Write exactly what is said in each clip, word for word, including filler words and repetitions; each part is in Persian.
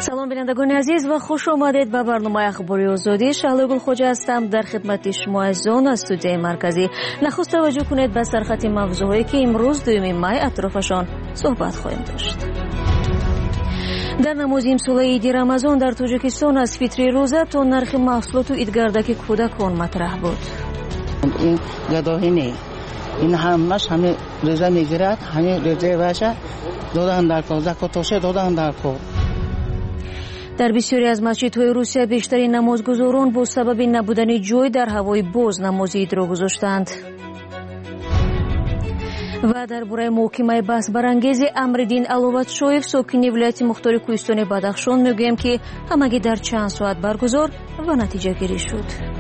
سلام بینندگان عزیز و خوش آمدید به برنامه اخباری آزادی. شهلا گلخوجه هستم در خدمت شما از آن استودیوی مرکزی. نخست توجه کنید به سرخط موضوعی که امروز دوم می اطرافشان صحبت خواهیم داشت. در نماز امسال عید رمضان در تاجیکستان از فطر روزه تا نرخ محصولات و عیدگردک کودکان مطرح بود. این گداهی نه، این همش همه روزه میگیرد، همه روزه باشه دادن در کار، زکاتش دادن در کار. در بسیاری از مسجدهای روسیه بیشترین نمازگزاران با سبب نبودن جای در هوای باز نماز عید را گذاشتند. و درباره محکمه بحث برانگیز امردین علواتشویف ساکن ولایت مختار کوهستان بدخشان میگویم که همگی در چند ساعت برگزار و نتیجه گیری شد.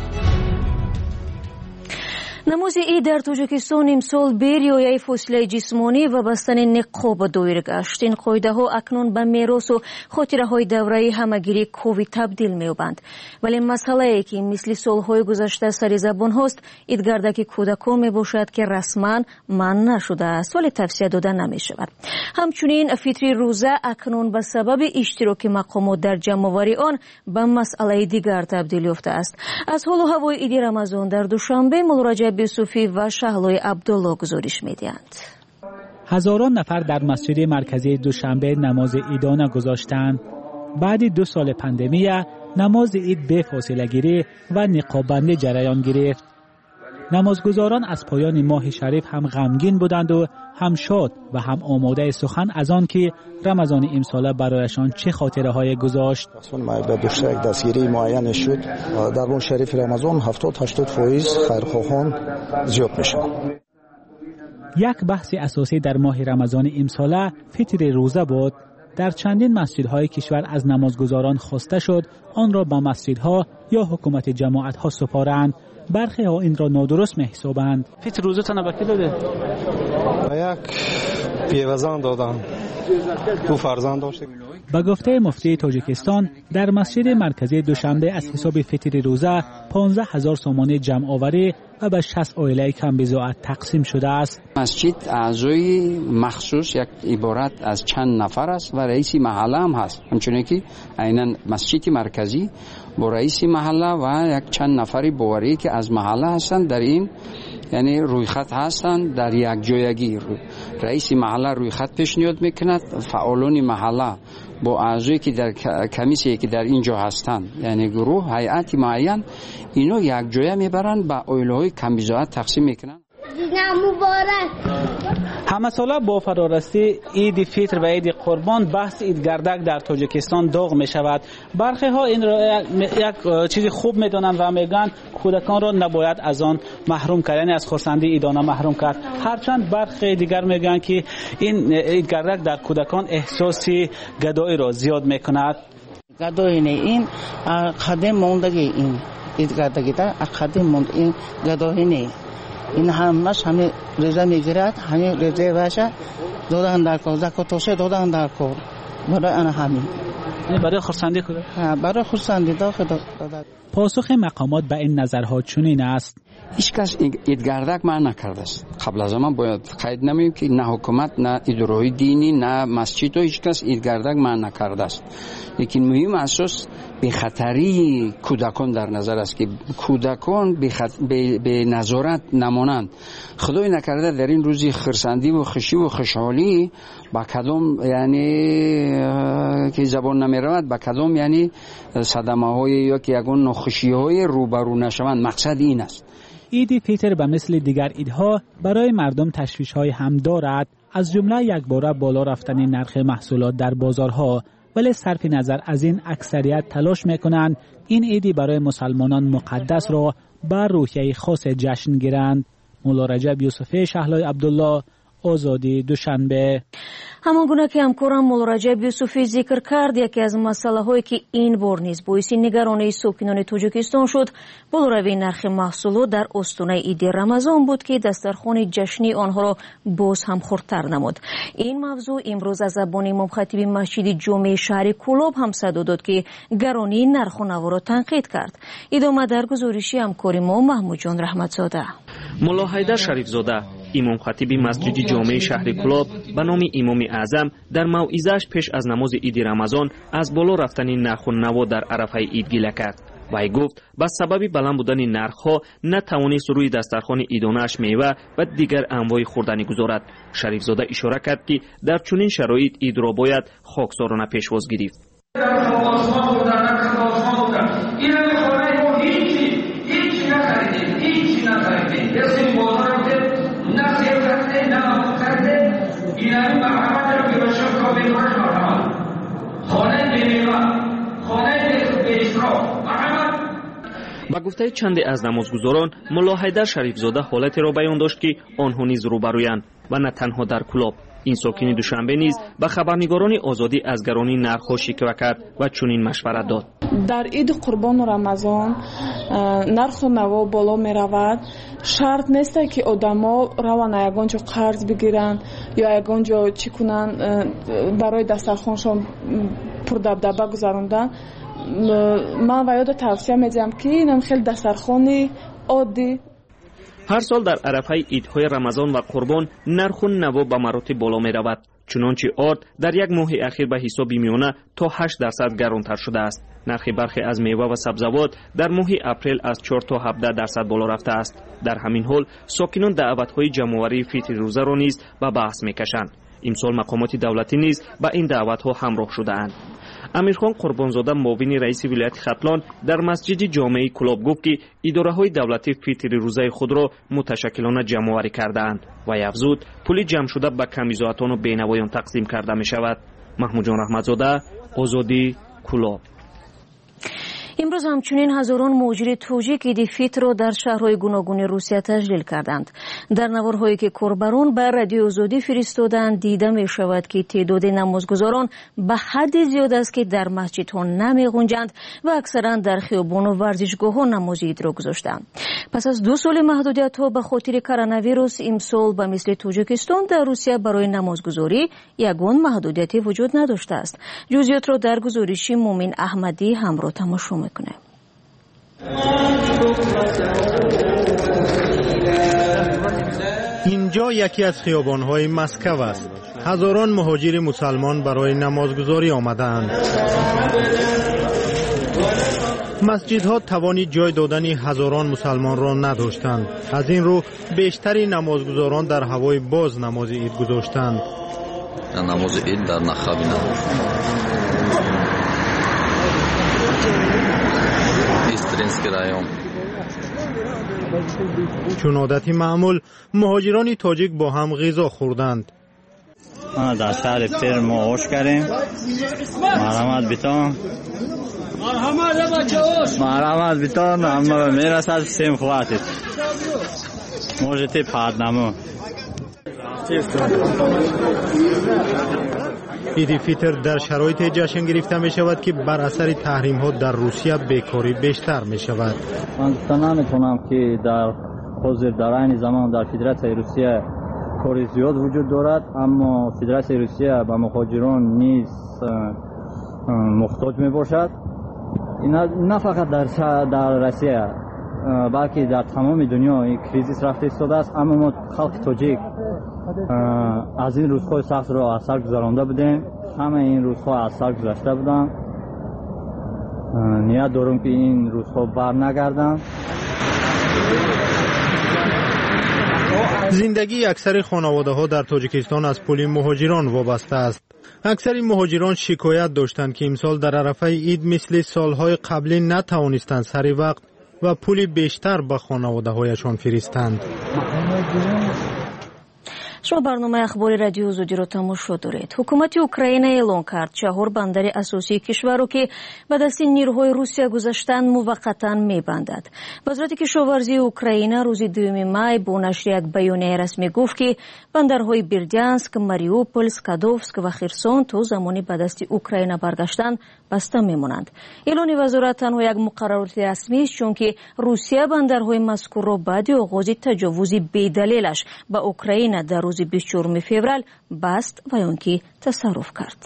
نماز عید در تاجیکستان امسال به رعایت فاصله جسمانی و بستن نقاب دایر گشت. این قاعده ها اکنون به میراث و خاطره های دوره همگیری کووید تبدیل می‌یابند. ولی مسئله ای که مثل سالهای گذشته سر زبان هاست، عیدگردک کودکان میباشد که رسما منع نشده است ولی توصیه داده نمی‌شود. همچنین فطر روزه اکنون به سبب اشتراک مقامات در جمع‌آوری آن به مسئله دیگر تبدیل یافته است. از حال و هوای عید رمضان در دوشنبه مولارجب یوسفی و شهلای عبدالله گزارش می‌دهند. هزاران نفر در مسجد مرکزی دوشنبه نماز عیدانه گذاشتند. بعد دو سال پاندمی نماز عید به فاصله گیری و نقاب‌بندی جریان گرفت. نمازگزاران از پایان ماه شریف هم غمگین بودند و هم شاد و هم آماده سخن از آن که رمضان امسال برایشان چه خاطره های گذاشت. ما به دوشک دستگیری معین شد. در اون شریف رمضان هفتاد هشتاد فایز خیرخواهان زیاد میشن. یک بحث اساسی در ماه رمضان امسال فطر روزه بود. در چندین مسجدهای کشور از نمازگزاران خواسته شد آن را به مسجدها یا حکومت جماعتها سپارند. برخی ها این را نادرست محسوبند. فطر روزه تنها به کی داده؟ یک پیوزن دادن. دو فرزند داشته. به گفته مفتی تاجیکستان در مسجد مرکزی دوشنبه از حساب فطر روزه پانزده هزار سومانی جمع آوری و به شصت عائله کم بضاعت تقسیم شده است. مسجد اعضای مخصوص یک عبارت از چند نفر است و رئیس محله هم هست. همچنین که عیناً مسجد مرکزی با رئیس محله و یک چند نفری باوری که از محله هستند در این یعنی روی خط هستند در یک جایگی. رئیس محله روی خط پیشنهاد میکند، فعالان محله با اعضایی که در کمیسیه که در اینجا هستند یعنی گروه هیئت معین اینو یک جای میبرند به عائله‌های کم بضاعت تقسیم میکنند. همه ساله با فرارستی عید فطر و عید قربان بحث عیدگردک در تاجیکستان داغ می شود. برخی ها این را یک چیز خوب می دانند و میگن کودکان را نباید از آن محروم کرد، یعنی از خرسندی عیدانه محروم کرد. هرچند برخی دیگر میگن که این عیدگردک در کودکان احساسی گدایی را زیاد می کند. گدایی نه، این قدیم موندگی، این عیدگردکی تا قدیم موند، این گدایی نه. این همش همه روزه میگیرد، همه روزه باشه دادن در کار، زکاتش دادن در کار. برای آن همین برای خرسندی کودک، برای خرسندی داخل. پاسخ مقامات به این نظرها چنین است: هیچ کس عیدگردک منع نکرده است. قبل از آن باید قید نمیم که نه حکومت نه اداره‌های دینی نه مسجد هیچ کس عیدگردک منع نکرده است. لیکن مهم اساس به خطری کودکان در نظر است که کودکان به, خط... به... به نظارت نمانند. خدای نکرده در این روزی خرسندی و خوشی و خوشحالی با کدام یعنی که زبان نمی رود با کدام یعنی صدمه های یا که یگون ناخوشی های روبرو نشوند. مقصد این است. عید فطر به مثل دیگر عیدها برای مردم تشویش های هم دارد، از جمله یک باره بالا رفتن نرخ محصولات در بازارها. ولی صرف نظر از این اکثریت تلاش میکنند این عیدی برای مسلمانان مقدس را بر روحیه خاص جشن گیرند. مولارجب یوسفی، شهلای عبدالله، آزادی، دوشنبه. همانگونه که همکارم مولارجب یوسفی ذکر کرد، یکی از مسئله هایی که این بار نیز باعث نگرانی ساکنان تاجیکستان شد بالاروی نرخ محصولات در استانه عید رمضان بود که دسترخوان جشنی آنها را باز هم خردتر نمود. این موضوع امروز از زبان امام خطیب مسجد جامع شهر کولاب هم صدا داد که گرانی نرخ و نوا را تنقید کرد. ادامه در گزارشی همکار ما محمود جان رحمتزاده. ملا حیدر شریف زاده امام خطیب مسجد جامع شهر کلاب به نام امام اعظم در موعظه‌اش پیش از نماز عید رمضان از بالا رفتن نرخ و نوا در عرفه عید گله کرد. وی گفت به سبب بلند بودن نرخ‌ها نتوانست روی دسترخوان عیدانه‌اش میوه و دیگر انواع خوردنی گذارد. شریف زاده اشاره کرد که در چنین شرایط عید را باید خاکسارانه پیشواز گرفت. با گفته چند از نمازگزاران، ملا حیدر شریف زاده حالتی را بیان داشت که آنها نیز روبرویند و نه تنها در کلاب. این ساکن دوشنبه نیز به خبرنگاران آزادی از گرانی نرخ‌ها شکوه کرد و چنین مشورت داد. در عید قربان و رمضان نرخ و نوا بالا می رود. شرط نیست که آدما روان یگان جا قرض بگیرن یا یگان جا چی کنن برای دسترخوانشان پر دبدبه گذراندن. من و یاد توصیه میدم که اینم خیلی دسترخوانی عادی. هر سال در عرفه عیدهای رمضان و قربان نرخ و نوا به مراتب بالا می رود. چنانچه آرد در یک ماه اخیر به حساب میانه تا هشت درصد گرانتر شده است. نرخ برخی از میوه و سبزیجات در ماه اپریل از چهار تا هفده درصد بالا رفته است. در همین حال ساکنان دعوت‌های جمع‌آوری فطر روزه را نیز به بحث می‌کشند. امسال مقامات دولتی نیز به این دعوت‌ها همراه شده‌اند. امیرخان قربانزاده معاون رئیس ولایت ختلان در مسجد جامع کلاب گفت که اداره‌های دولتی فطر روزه خود را متشکلانه جمع‌آوری کرده‌اند و افزود پول جمع شده به کمیزاتان و بینوایان تقسیم کرده می‌شود. محمود جان رحمتزاده، آزادی، کلاب. امروز همچنین هزاران مهاجر تاجیک عید فطر را در شهرهای گوناگون روسیه تجلیل کردند. در نوارهایی که کاربران بر رادیو آزادی فرستادند دیده می شود که تعداد نمازگزاران به حد زیاد است که در مسجدها نمی غنجند و اکثرا در خیابان و ورزشگاه ها نماز عید را گذاشتند. پس از دو سال محدودیت ها به خاطر کرونا ویروس امسال به مثل تاجیکستان در روسیه برای نمازگزاری یگان محدودیتی وجود نداشته است. جزئیات را در گزارش مومن احمدی همراه تماشا می‌کنیم. اینجا یکی از خیابان‌های مسکو است. هزاران مهاجر مسلمان برای نمازگزاری آمدند. مسجدها توانی جای دادن هزاران مسلمان را نداشتند. از این رو بیشتری نمازگزاران در هوای باز نماز عید گذاشتند. نماز عید در نخابینا چون عادتی معمول مهاجران تاجیک با هم غذا خوردند. ما در شهر پیر ما آش کردیم. مرحمت بیتان مرحمت بیتان اما میرسد سیم خواتید موجتی پادنامو. عید فطر در شرایط جشن گرفته می شود که بر اثر تحریم ها در روسیه بیکاری بیشتر می شود. من نمیتونم که در حاضر در این زمان در فدراسیون روسیه کاری زیاد وجود دارد، اما فدراسیون روسیه به مهاجران نیز محتاج می باشد. نه فقط در در روسیه بلکه در تمام دنیا این کریزیس رفته ایستاده است، اما ما خلق تاجیک از این روزهای سخت را از سر گذرانده بودیم. همه این روزها از سر گذشته بودن. نیت دارم که این روزها بر نگردن. زندگی اکثر خانواده ها در تاجیکستان از پول مهاجران وابسته است. اکثر مهاجران شکایت داشتند که امسال در عرفه عید مثل سالهای قبلی نتوانستند سر وقت و پول بیشتر به خانواده هایشان فرستند. شما برنامه اخبار رادیو آزادی را تماشا دارید. حکومت اوکراین اعلام کرد چهار بندر اساسی کشور را که به دست نیروهای روسیه گذاشتند موقتا میبندد. وزارت کشاورزی اوکراین روز دوم مای با نشر یک بیانیه رسمی گفت که بندرهای بیردянسک، ماریوپول، سکادوفسک و خرسون تا زمانی به دست اوکراین برگشتن بسته میمانند. اعلان وزارت تنها یک مقررات رسمی است، چون که روسیه بندرهای مذکور را بعد آغاز تجاوز بی‌دلیلش به اوکراین در روز بیست و چهارم فوریه بست و آن که تصرف کرد.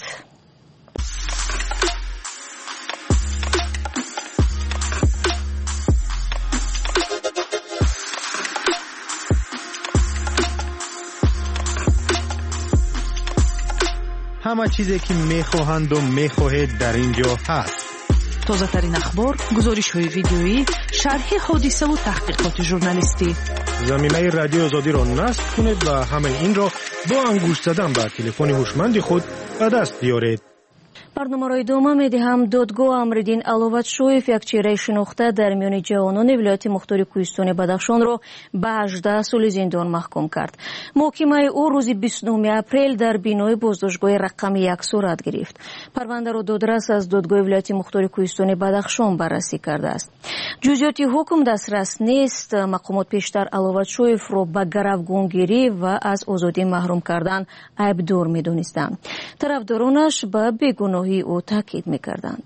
همه چیزی که میخواهند و میخواهید در اینجا هست. تازه ترین اخبار، گزارش های ویدیویی، شرح حادثه و تحقیقات ژورنالیستی. زمینه رادیو آزادی را نصب کنید و همه این را با انگشت زدن به تلفن هوشمند خود به دست بیارید. برنامه را ادامه می‌دهم. دادگاه امرالدین علوتشویف یک چهره شناخته در میان جوانان ولایت مختار کوهستان بدخشان را به هجده سال زندان محکوم کرد. محاکمه او روز بیست و نه اپریل در بینای بازداشتگاه رقم یک صورت گرفت. پرونده را دادرس از دادگاه ولایت مختار کوهستان بدخشان بررسی کرده است. جزئیات حکم دسترس نیست. مقامات پیشتر علوتشویف را به گروگانگیری و از آزادی محروم کردن عیبدار می‌دانستند. طرفدارانش به بیگناهی او تاکید می‌کردند.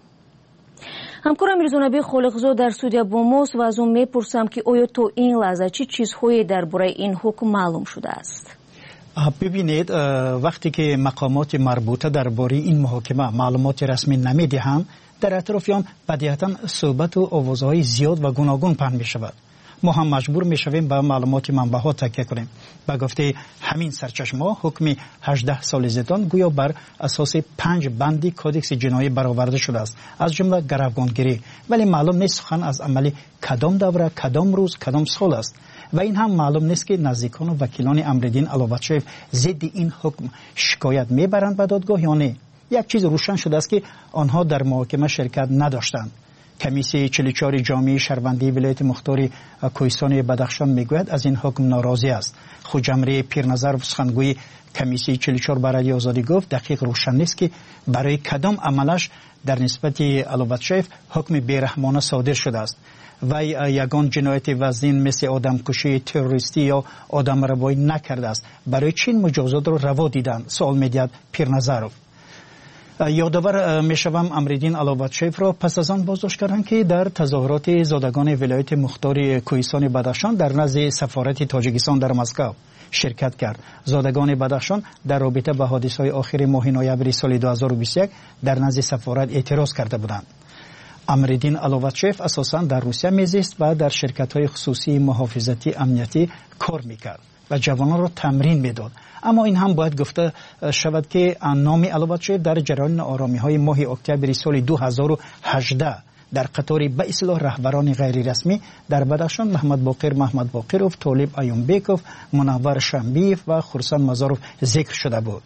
همکارم میرزانبی خالقزاد در استودیو با ماست و از اون میپرسم که آیا تا این لحظه چه چیزهایی درباره این حکم معلوم شده است؟ ببینید، وقتی که مقامات مربوطه درباره این محاکمه معلومات رسمی نمیدهند، در اطراف آن بدیهیاً صحبت و آوازهای زیاد و گوناگون پخش می‌شود. ما هم مجبور می‌شویم به معلومات منبع‌ها تکیه کنیم. به گفته همین سرچشمه‌ها حکم هجده سال زندان گویا بر اساس پنج بندی کدکس جنایی برآورده شده است، از جمله گروگانگیری، ولی معلوم نیست سخن از عمل کدام دوره، کدام روز، کدام سال است. و این هم معلوم نیست که نزدیکان و وکیلان امرالدین علوتشویف ضد این حکم شکایت میبرند به دادگاه یا نه. یک چیز روشن شده است که آنها در محاکمه شرکت نداشتند. کمیسیون چهل و چهار جامعه شهروندی ولایت مختار کوهستان بدخشان میگوید از این حکم ناراضی است. خود جمهوری پیرنظر سخنگوی کمیسیون چهل و چهار برای آزادی گفت دقیق روشن نیست که برای کدام عملش در نسبت علوتشویف حکم بیرحمانه صادر شده است. و یگان جنایت وزین مثل آدمکشی، تروریستی یا آدم ربایی نکرده است. برای چین مجازات را روا دیدند؟ سوال می‌دهد پیرنظرов. یادآور میشوم امرالدین علوتشویف را پس از آن بازداشت کردند که در تظاهرات زادگان ولایت مختار کوهستان بدخشان در نزد سفارت تاجیکستان در مسکو شرکت کرد. زادگان بدخشان در رابطه با حادثه‌های آخر ماه نوامبر سال دو هزار و بیست و یک در نزد سفارت اعتراض کرده بودند. امرالدین علوتشویف اساساً در روسیه میزیست و در شرکت‌های خصوصی محافظتی امنیتی کار میکرد و جوانان را تمرین میداد. اما این هم باید گفته شود که نام علوتشویف در جریان آرامی‌های ماه اکتبر سال دو هزار و هجده در قطار به اصطلاح رهبران غیر رسمی در بدخشان محمد باقر محمد باقروف، طالب ایومبکوف، منور شنبیف و خرسان مزاروف ذکر شده بود.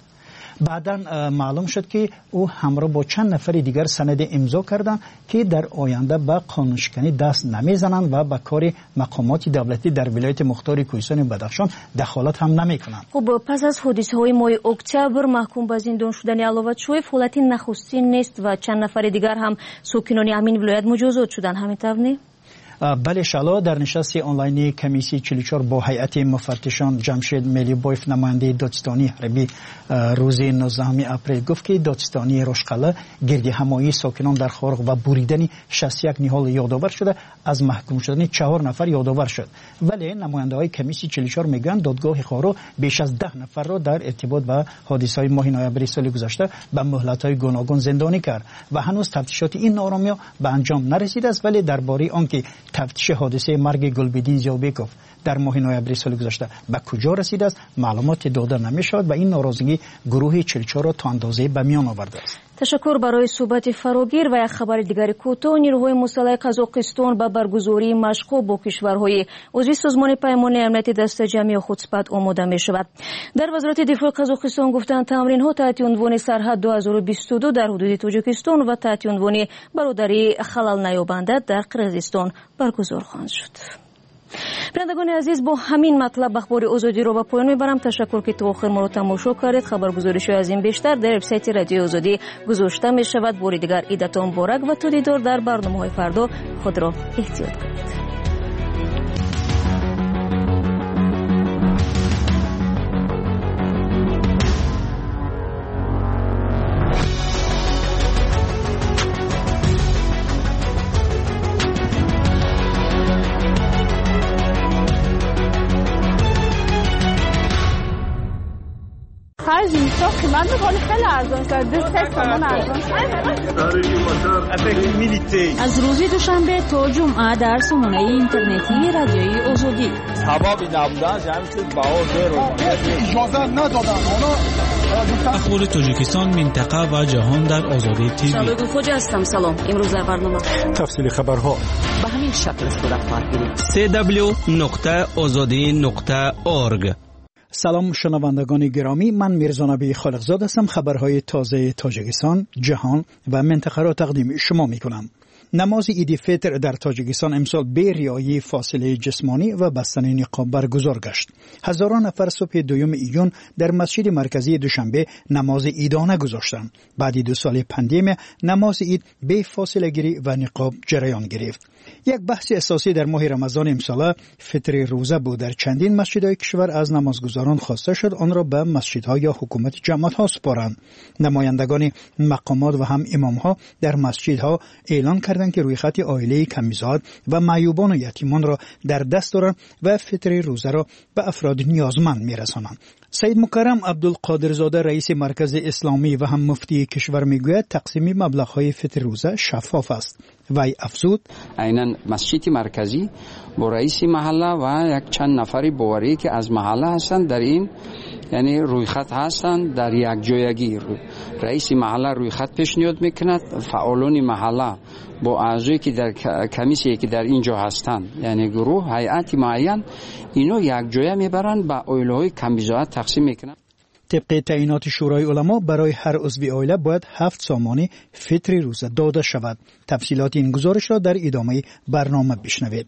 بعداً معلوم شد که او همراه با چند نفر دیگر سند امضا کردند که در آینده به قانونشکنی دست نمیزنند و به کار مقامات دولتی در ولایت مختار کوهستان بدخشان دخالت هم نمیکنند. خب پس از حادثه‌های ماه اکتبر محکوم به زندان شدن علوتشویف حالت نخستین نیست و چند نفر دیگر هم ساکنان همین ولایت مجازات شدند، همینطور نه؟ بله شالا در نشست آنلاینی کمیسیون چهل و چهار با هیئت مفتشان جمشید ملیبویف نماینده دادستانی حربی روز نوزدهم اپریل گفت که دادستانی رشقله گرد همایی ساکنان در خارق و بریدن شصت و یک نهال یادآور شده، از محکوم شدن چهار نفر یادآور شد. ولی نماینده های کمیسیون چهل و چهار میگن دادگاه خارق بیش از ده نفر را در ارتباط با حادثه های ماه نوامبر سال گذشته به مهلت های گوناگون زندانی کرد و هنوز تفتیشات این نارامی به انجام نرسیده است. ولی درباره آنکه تفتیش حادثه مرگ گلبدین زیوبکوف در ماه نوامبر سال گذشته به کجا رسیده است معلومات داده نمی‌شود و این ناراضگی گروه چهل و چهار را تا اندازه به میان آورده است. تشکر برای صحبت فراگیر. و یک خبر دیگر کوتاه، نیروهای مسلح قزاقستان به برگزاری مشق‌ها با کشورهای عضو سازمان پیمان امنیت دست جمعی خود سپد آماده می‌شود. در وزارت دفاع قزاقستان گفتند تمرین‌ها تحت عنوان سرحد دو هزار و بیست و دو در حدود تاجیکستان و تحت عنوان برادری خلل نیابنده در قرقیزستان برگزار خواهند شد. بینندگان عزیز، با همین مطلب اخبار آزادی رو به پایان میبرم. تشکر که تا آخر ما رو تماشا کردید. خبرگزاری‌های از این بیشتر در وبسایت رادیو آزادی گذاشته می شود. بار دیگر عیدتان مبارک و تا دیدار در برنامه‌های فردا. خود را احتیاط کنید. من می‌خوام خیلی ارزان شد. دوست سامان ارزان. از روز دوشنبه تا جمعه در سامانه اینترنتی رادیوی آزادی. سبب نبودن جمع شد با او اجازه ندادن. حالا اخبار تاجیکستان، منطقه و جهان در آزادی تیوی. شالوگو خوجا هستم. سلام. امروز در برنامه تفصیل خبرها به همین شکل صورت خواهد گرفت. سی دبلیو نقطه آزادی نقطه اورگ. سلام شنوندگان گرامی، من میرزا نبی خالقزاد هستم. خبرهای تازه تاجیکستان، جهان و منطقه را تقدیم شما میکنم. نماز عید فطر در تاجیکستان امسال به رعایت فاصله جسمانی و بستن نقاب برگزار گشت. هزاران نفر صبح دوم ایون در مسجد مرکزی دوشنبه نماز عیدانه گذاشتند. بعد دو سال پندمی نماز عید به فاصله گیری و نقاب جریان گرفت. یک بحث اساسی در ماه رمضان امسال فطر روزه بود. در چندین مسجدهای کشور از نمازگزاران خواسته شد آن را به مسجدها یا حکومت جماعت‌ها سپارند. نمایندگان مقامات و هم امام‌ها در مسجدها اعلان کردند که روی خط عائله کمیزاد و معیوبان و یتیمان را در دست دارند و فطر روزه را به افراد نیازمند می‌رسانند. سید مکرم عبدالقادرزاده رئیس مرکز اسلامی و هم مفتی کشور میگوید تقسیم مبلغ‌های فطر روزه شفاف است. وی افزود عیناً مسجد مرکزی با رئیس محله و یک چند نفری باوری که از محله هستند در این یعنی روی خط هستند در یک جایگی رئیس محله روی خط پیشنهاد میکند، فعالان محله با اعضایی که در کمیسیه که در اینجا هستند یعنی گروه هیئت معین اینو یک جای میبرند به عائله‌های کمیزاد تقسیم میکنند. طبق تعیینات شورای علما برای هر عضو عائله باید هفت سامان فطر روزه داده شود. تفصیلات این گزارش را در ادامه برنامه بشنوید.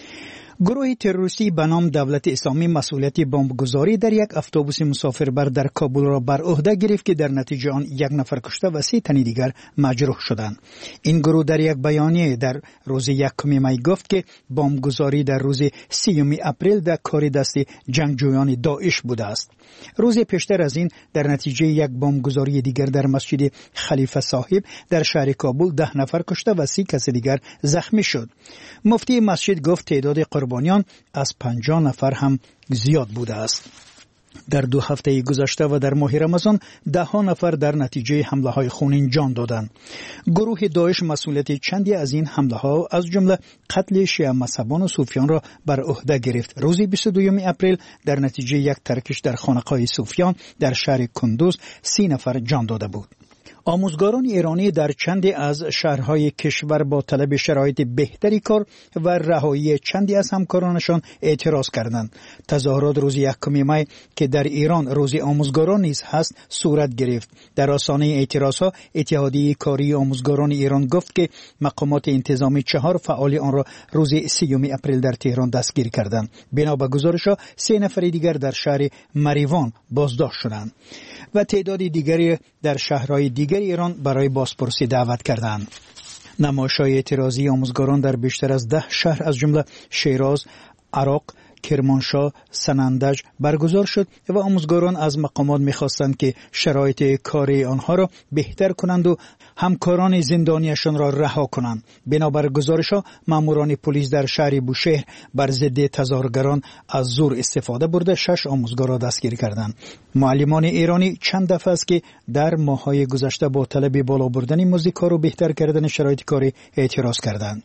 گروه تروریستی به نام دولت اسلامی مسئولیت بمبگذاری در یک اتوبوس مسافربر در کابل را بر عهده گرفت که در نتیجه آن یک نفر کشته و سه تن دیگر مجروح شدند. این گروه در یک بیانیه در روز یکم می گفت که بمبگذاری در روز سیوم اپریل در کار دست جنگجویان داعش بوده است. روز پیشتر از این در نتیجه یک بمبگذاری دیگر در مسجد خلیفه صاحب در شهر کابل ده نفر کشته و سی کس دیگر زخمی شد. مفتی مسجد گفت تعداد قربانیان از پنجاه نفر هم زیاد بوده است. در دو هفته گذشته و در ماه رمضان ده ها نفر در نتیجه حمله های خونین جان دادند. گروه داعش مسئولیت چندی از این حمله ها از جمله قتل شیعه مذهبان و صوفیان را بر عهده گرفت. روز بیست و دوم اپریل در نتیجه یک ترکش در خانقاه صوفیان در شهر کندوز سی نفر جان داده بود. آموزگاران ایرانی در چندی از شهرهای کشور با طلب شرایط بهتری کار و رهایی چندی از همکارانشان اعتراض کردند. تظاهرات روز یکم می که در ایران روز آموزگاران نیز هست صورت گرفت. در آستانه اعتراضها اتحادیه کاری آموزگاران ایران گفت که مقامات انتظامی چهار فعال آن را روز سیوم اپریل در تهران دستگیر کردند. بنا به گزارش‌ها سه نفر دیگر در شهر مریوان بازداشت شدند و تعداد دیگری در شهرهای دیگر ایران برای بازپرسی دعوت کردند. نمایش‌های اعتراضی آموزگاران در بیشتر از ده شهر از جمله شیراز، عراق، کرمانشاه، سنندج برگزار شد و آموزگاران از مقامات می‌خواستند که شرایط کاری آنها را بهتر کنند و همکاران زندانیشان را رها کنند. بنابر گزارش‌ها ماموران پلیس در شهر بوشهر بر ضد تظاهرگران از زور استفاده برده شش آموزگار را دستگیر کردند. معلمان ایرانی چند دفعه است که در ماه‌های گذشته با طلب بالا بردن مزد کار و بهتر کردن شرایط کاری اعتراض کردند.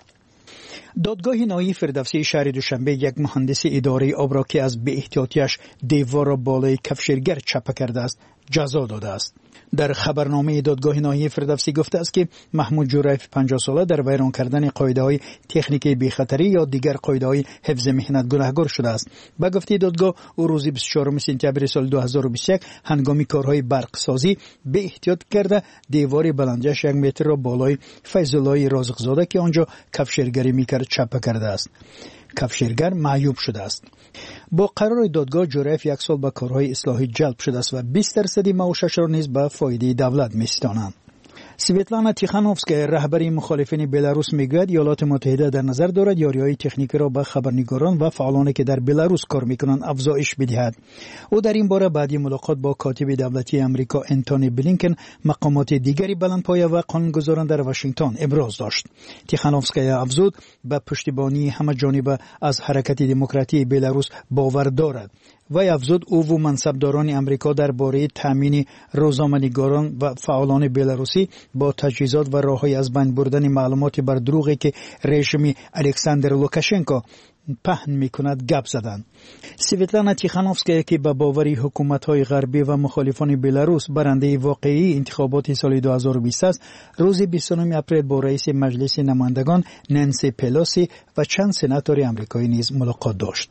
دادگاه نهایی فردوسی شهر دوشنبه یک مهندس اداره آب را که از بی‌احتیاطیش دیوار را بالای کفشرگر چپه کرده است جزا داده است. در خبرنامه دادگاه نهایی فردوسی گفته است که محمود جوریف پنجاه ساله در ویران کردن قاعده‌های تکنیک بی‌خطری یا دیگر قاعده‌های حفظ مهنت گناهکار شده است. به گفته دادگاه او روز بیست و چهارم سپتامبر سال دو هزار و بیست و یک هنگام کارهای برقسازی به احتیاط کرده دیوار بلندیش یک متر را بالای فیض الله رازقزاده که آنجا کفشرگری میکرد چپه کرده است. کفشرگر معیوب شده است. با قرار دادگاه جوریف یک سال به کارهای اصلاحی جلب شده است و بیست درصد معاشش را نیز به فایده دولت می‌ستانند. سویتلانا تیخانوفسکا رهبری مخالفین بلاروس میگوید ایالات متحده در نظر دارد یاریهای تکنیکی را به خبرنگاران و فعالانی که در بلاروس کار میکنند افزایش بدهد. او در این باره بعد ملاقات با کاتب دولتی آمریکا انتونی بلینکن مقامات دیگری بلندپایه و قانونگذاران در واشنگتن ابراز داشت. تیخانوفسکا افزود به پشتیبانی همه جانبه از حرکت دموکراتی بلاروس باور دارد. وی افزود او و منصبداران امریکا درباره تامین روزنامه‌نگاران و فعالان بلاروسی با تجهیزات و راههای از بین بردن معلومات بر دروغی که رژیم الکساندر لوکاشنکو پهن میکند گپ زدند. سویتلانا تیخانوفسکیا که به باوری حکومت‌های غربی و مخالفان بلاروس برنده واقعی انتخابات سال دو هزار و بیست است، روز بیست و نه اپریل با رئیس مجلس نمایندگان نانسی پلوسی و چند سناتور آمریکایی نیز ملاقات داشت.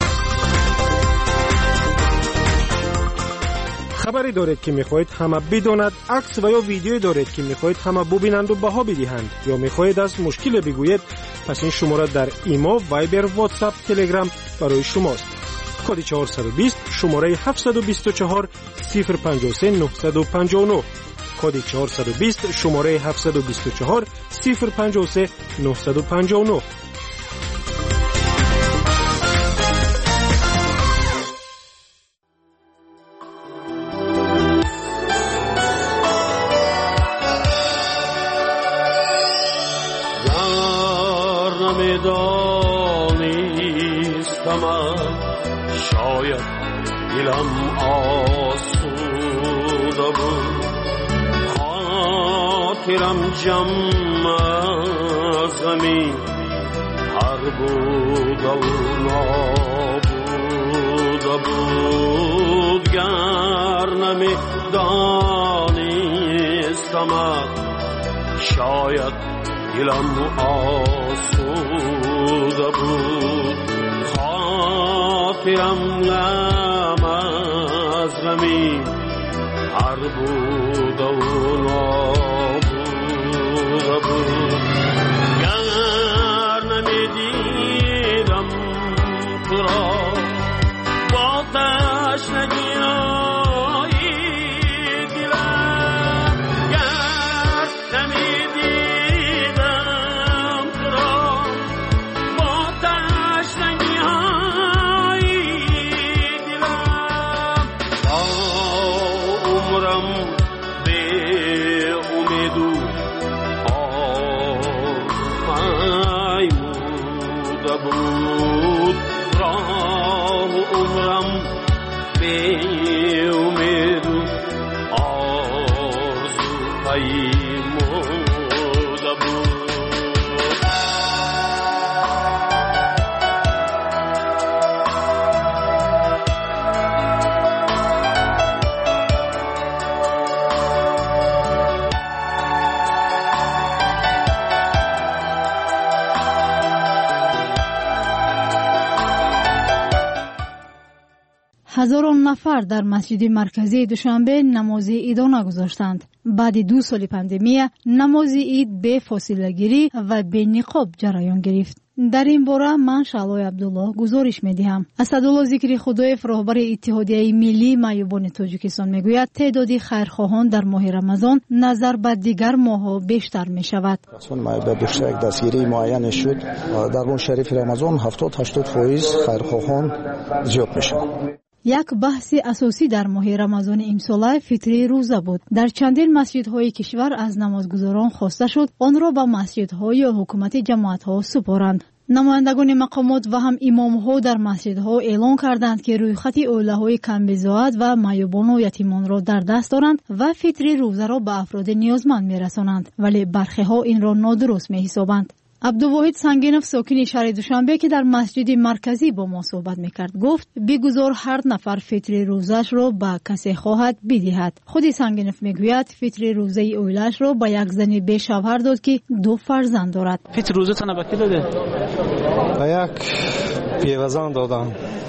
خبری دارید که میخواهید همه بداند، عکس و یا ویدیویی دارید که میخواهید همه ببینند و بها بدهند، یا میخواهید از مشکل بگویید، پس این شماره در ایما، وایبر، واتساپ، تلگرام برای شماست. کد چهارصد و بیست شماره هفتصد و بیست و چهار صفر پنجاه و سه نهصد و پنجاه و نه. کد چهارصد و بیست شماره هفتصد و بیست و چهار صفر پنجاه و سه نهصد و پنجاه و نه. شاید دلم آسوده بود، خاطرم جمع از غمی هر بود و نابوده بود. گر نمی دانستم شاید دلم آسوده بود، خاطرم غم از غمی هر بود و نابوده بود. گر نمیدیدم تو را با تشنگی های دلم، گر نمیدیدم تو را با تشنگی های دلم، با عمرم به امید و آرمایموده بود، راه عمرم به امید و آرزو پیموده بود. هزاران نفر در مسجد مرکزی دوشنبه نماز عید نگذاشتند. بعد دو سال پاندمی نماز عید به فاصله گیری و به نقاب جریان گرفت. در این باره من شعلای عبدالله گزارش می‌دهم. اسدالله ذکری خدایف رهبر اتحادیه ملی معیوبان تاجیکستان میگوید تعداد خیرخواهان در ماه رمضان نظر به دیگر ماه‌ها بیشتر می‌شود. چون ما به بیشتر یک دستگیری معین شد در اون شریف رمضان هفتاد تا هشتاد درصد خیرخواهان زیاد میشن. یک بحث اساسی در ماه رمضان امسال فطر روزه بود. در چندین مسجدهای کشور از نمازگزاران خواسته شد آن را به مسجدها یا حکومت جماعتها سپارند. نمایندگان مقامات و هم امامها در مسجدها اعلان کردند که رویخط اوله‌های کمبزاعت و معیوبان و یتیمان را در دست دارند و فطر روزه را به افراد نیازمند میرسانند، ولی برخی‌ها این را نادرست می‌حسابند. عبدالواحد سنگینف ساکن شهر دوشنبه که در مسجد مرکزی با ما صحبت میکرد گفت بگذار هر نفر فطر روزش را به کسی خواهد بدهد. خود سنگینف میگوید فطر روزه اویلش را به یک زن به شوهر داد که دو فرزند دارد. فطر روزه تنها به کی داده؟ به یک پیوزن دادم.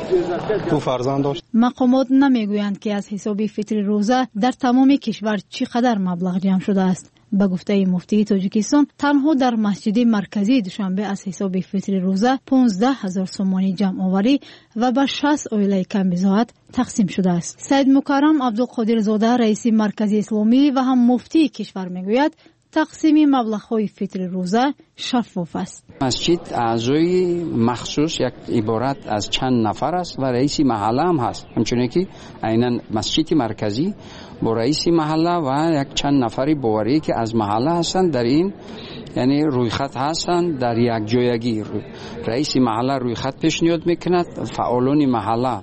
دو فرزند داشت. مقامات نمیگویند که از حساب فطر روزه در تمام کشور چقدر مبلغ جمع شده است. به گفته مفتی تاجیکستان تنها در مسجد مرکزی دوشنبه از حساب فطر روزه پانزده هزار سومانی جمع آوری و به شصت عائله کمبزاعت تقسیم شده است. سید مکرم عبدالقادر زاده رئیس مرکز اسلامی و هم مفتی کشور میگوید تقسیم مبلغ‌های فطر روزه شفاف است. مسجد اعضای مخصوص یک عبارت از چند نفر است و رئیس محله هم هست. همچنین که عیناً مسجد مرکزی با رئیس محله و یک چند نفری باوری که از محله هستند در این یعنی روی خط هستند در یک جایگی. رئیس محله روی خط پیشنهاد میکند، فعالان محله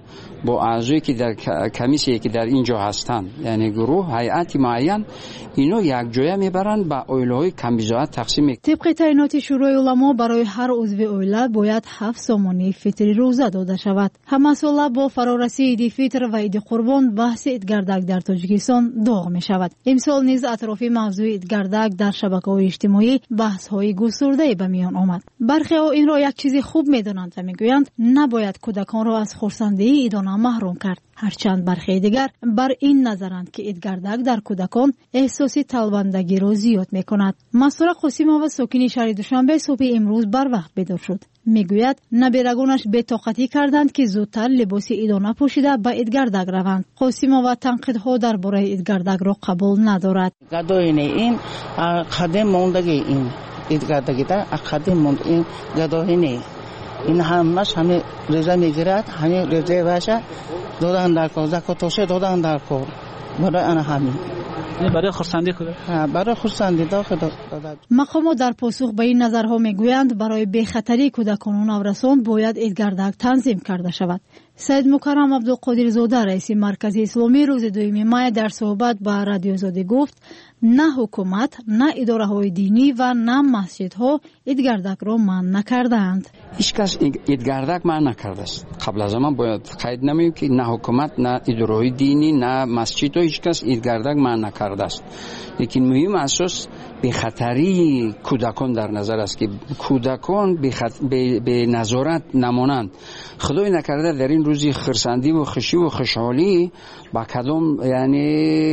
با اعضایی که در کمیسیه که در اینجا هستند، یعنی گروه هیئت معین، اینو یک جای میبرن با اویله‌های کمبیزاعت تقسیم میکنن. طبق تعیینات شورای علما برای هر عضو اویله باید هفت سامانه فطری روزه داده شود. همساله با فرارسی عید فطر و عید قربان بحث عید گردک در تاجیکستان داغ می شود. امسال نیز اطراف موضوع عید گردک در شبکه‌های اجتماعی بحث‌های گسترده به میان آمد. برخی ها این را یک چیز خوب می‌دانند و می‌گویند نباید کودکان را از خرسندی عیدانه محروم کرد. هرچند برخی دیگر بر این نظرند که عید گردک در کودکان احساسی طلبندگی را زیاد می‌کند. مسرور قاسیمова ساکن شهر دوشنبه صبح امروز بر وقت بیدار شد. میگوید نبیرگانش بی‌طاقتی کردند که زودتر لباس عیدانه پوشیده به عید گردک روند. قاسیمова تنقیدها درباره عید گردک را قبول ندارد. گداین این قدم موندگی این عید گردک در قدم موند این گداین این همش همه رضا میگیرد، همه رضا باشه دادن در کار زکاتوشه دادن در کار برای آن همین برای خرسندی کنه برای خرسندی داخل داد. مقامات در پاسخ به این نظرها میگویند برای بخطری کودکان و نوجوانان باید عید گردک تنظیم کرده شود. سید مکرم عبدالقادر زاده رئیس مرکز اسلامی روز دوم مای در صحبت با رادیو زاده گفت نه حکومت، نه اداره های دینی و نه مسجدها عید گردک را منع نکردند. هیچ کس عید گردک منع نکرده است. قبل از آن باید قید نمیم که نه حکومت، نه اداره های دینی، نه مسجدها هیچ کس عید گردک منع نکرده است. لیکن مهم اساس به خطری کودکان در نظر است که کودکان به, خط... به... به نظارت نمانند. خدای نکرده در این روزی خرسندی و خوشی و خوشحالی با کدام یعنی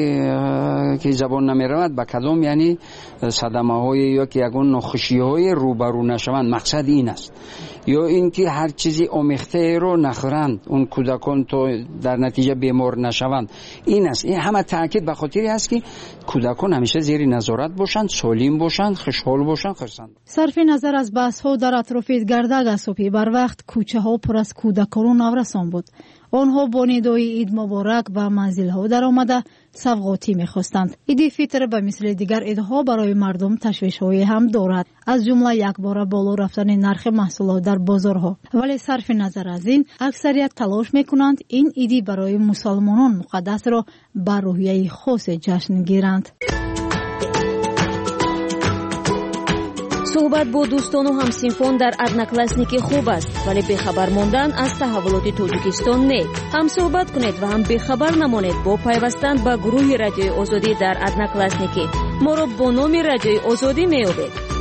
که زبان نمیرود با کدام یعنی صدمه های یا که یگون ناخوشی های روبرو نشوند. مقصد این است یا اینکه هر چیزی آمیخته رو نخورند اون کودکان تو در نتیجه بیمار نشوند. این است. این همه تاکید به خاطری است که کودکان همیشه زیر نظارت باشند، سالم باشند، خوشحال باشند، خرسند. صرف نظر از بحث ها در اطراف عید گردک از صبح بر وقت کوچه ها پر از کودکان و نورسان بود. آنها با ندای عید مبارک به منزل ها در آمده سوغاتی می‌خواستند. عید فطر به مثل دیگر عیدها برای مردم تشویش‌هایی هم دارد، از جمله یک بار بالا رفتن نرخ محصولات در بازارها. ولی صرف نظر از این اکثریت تلاش می‌کنند این عیدی برای مسلمانان مقدس را به روحیه خاص جشن گیرند. صحبت با دوستان و همسینفان در ادناکلاسنیکی خوب است، ولی بخبر ماندن از تحولات تاجیکستان نه. هم صحبت کنید و هم بخبر نمانید با پیوستن به گروه رادیوی آزادی در ادناکلاسنیکی. ما را با نام رادیوی آزادی میابید.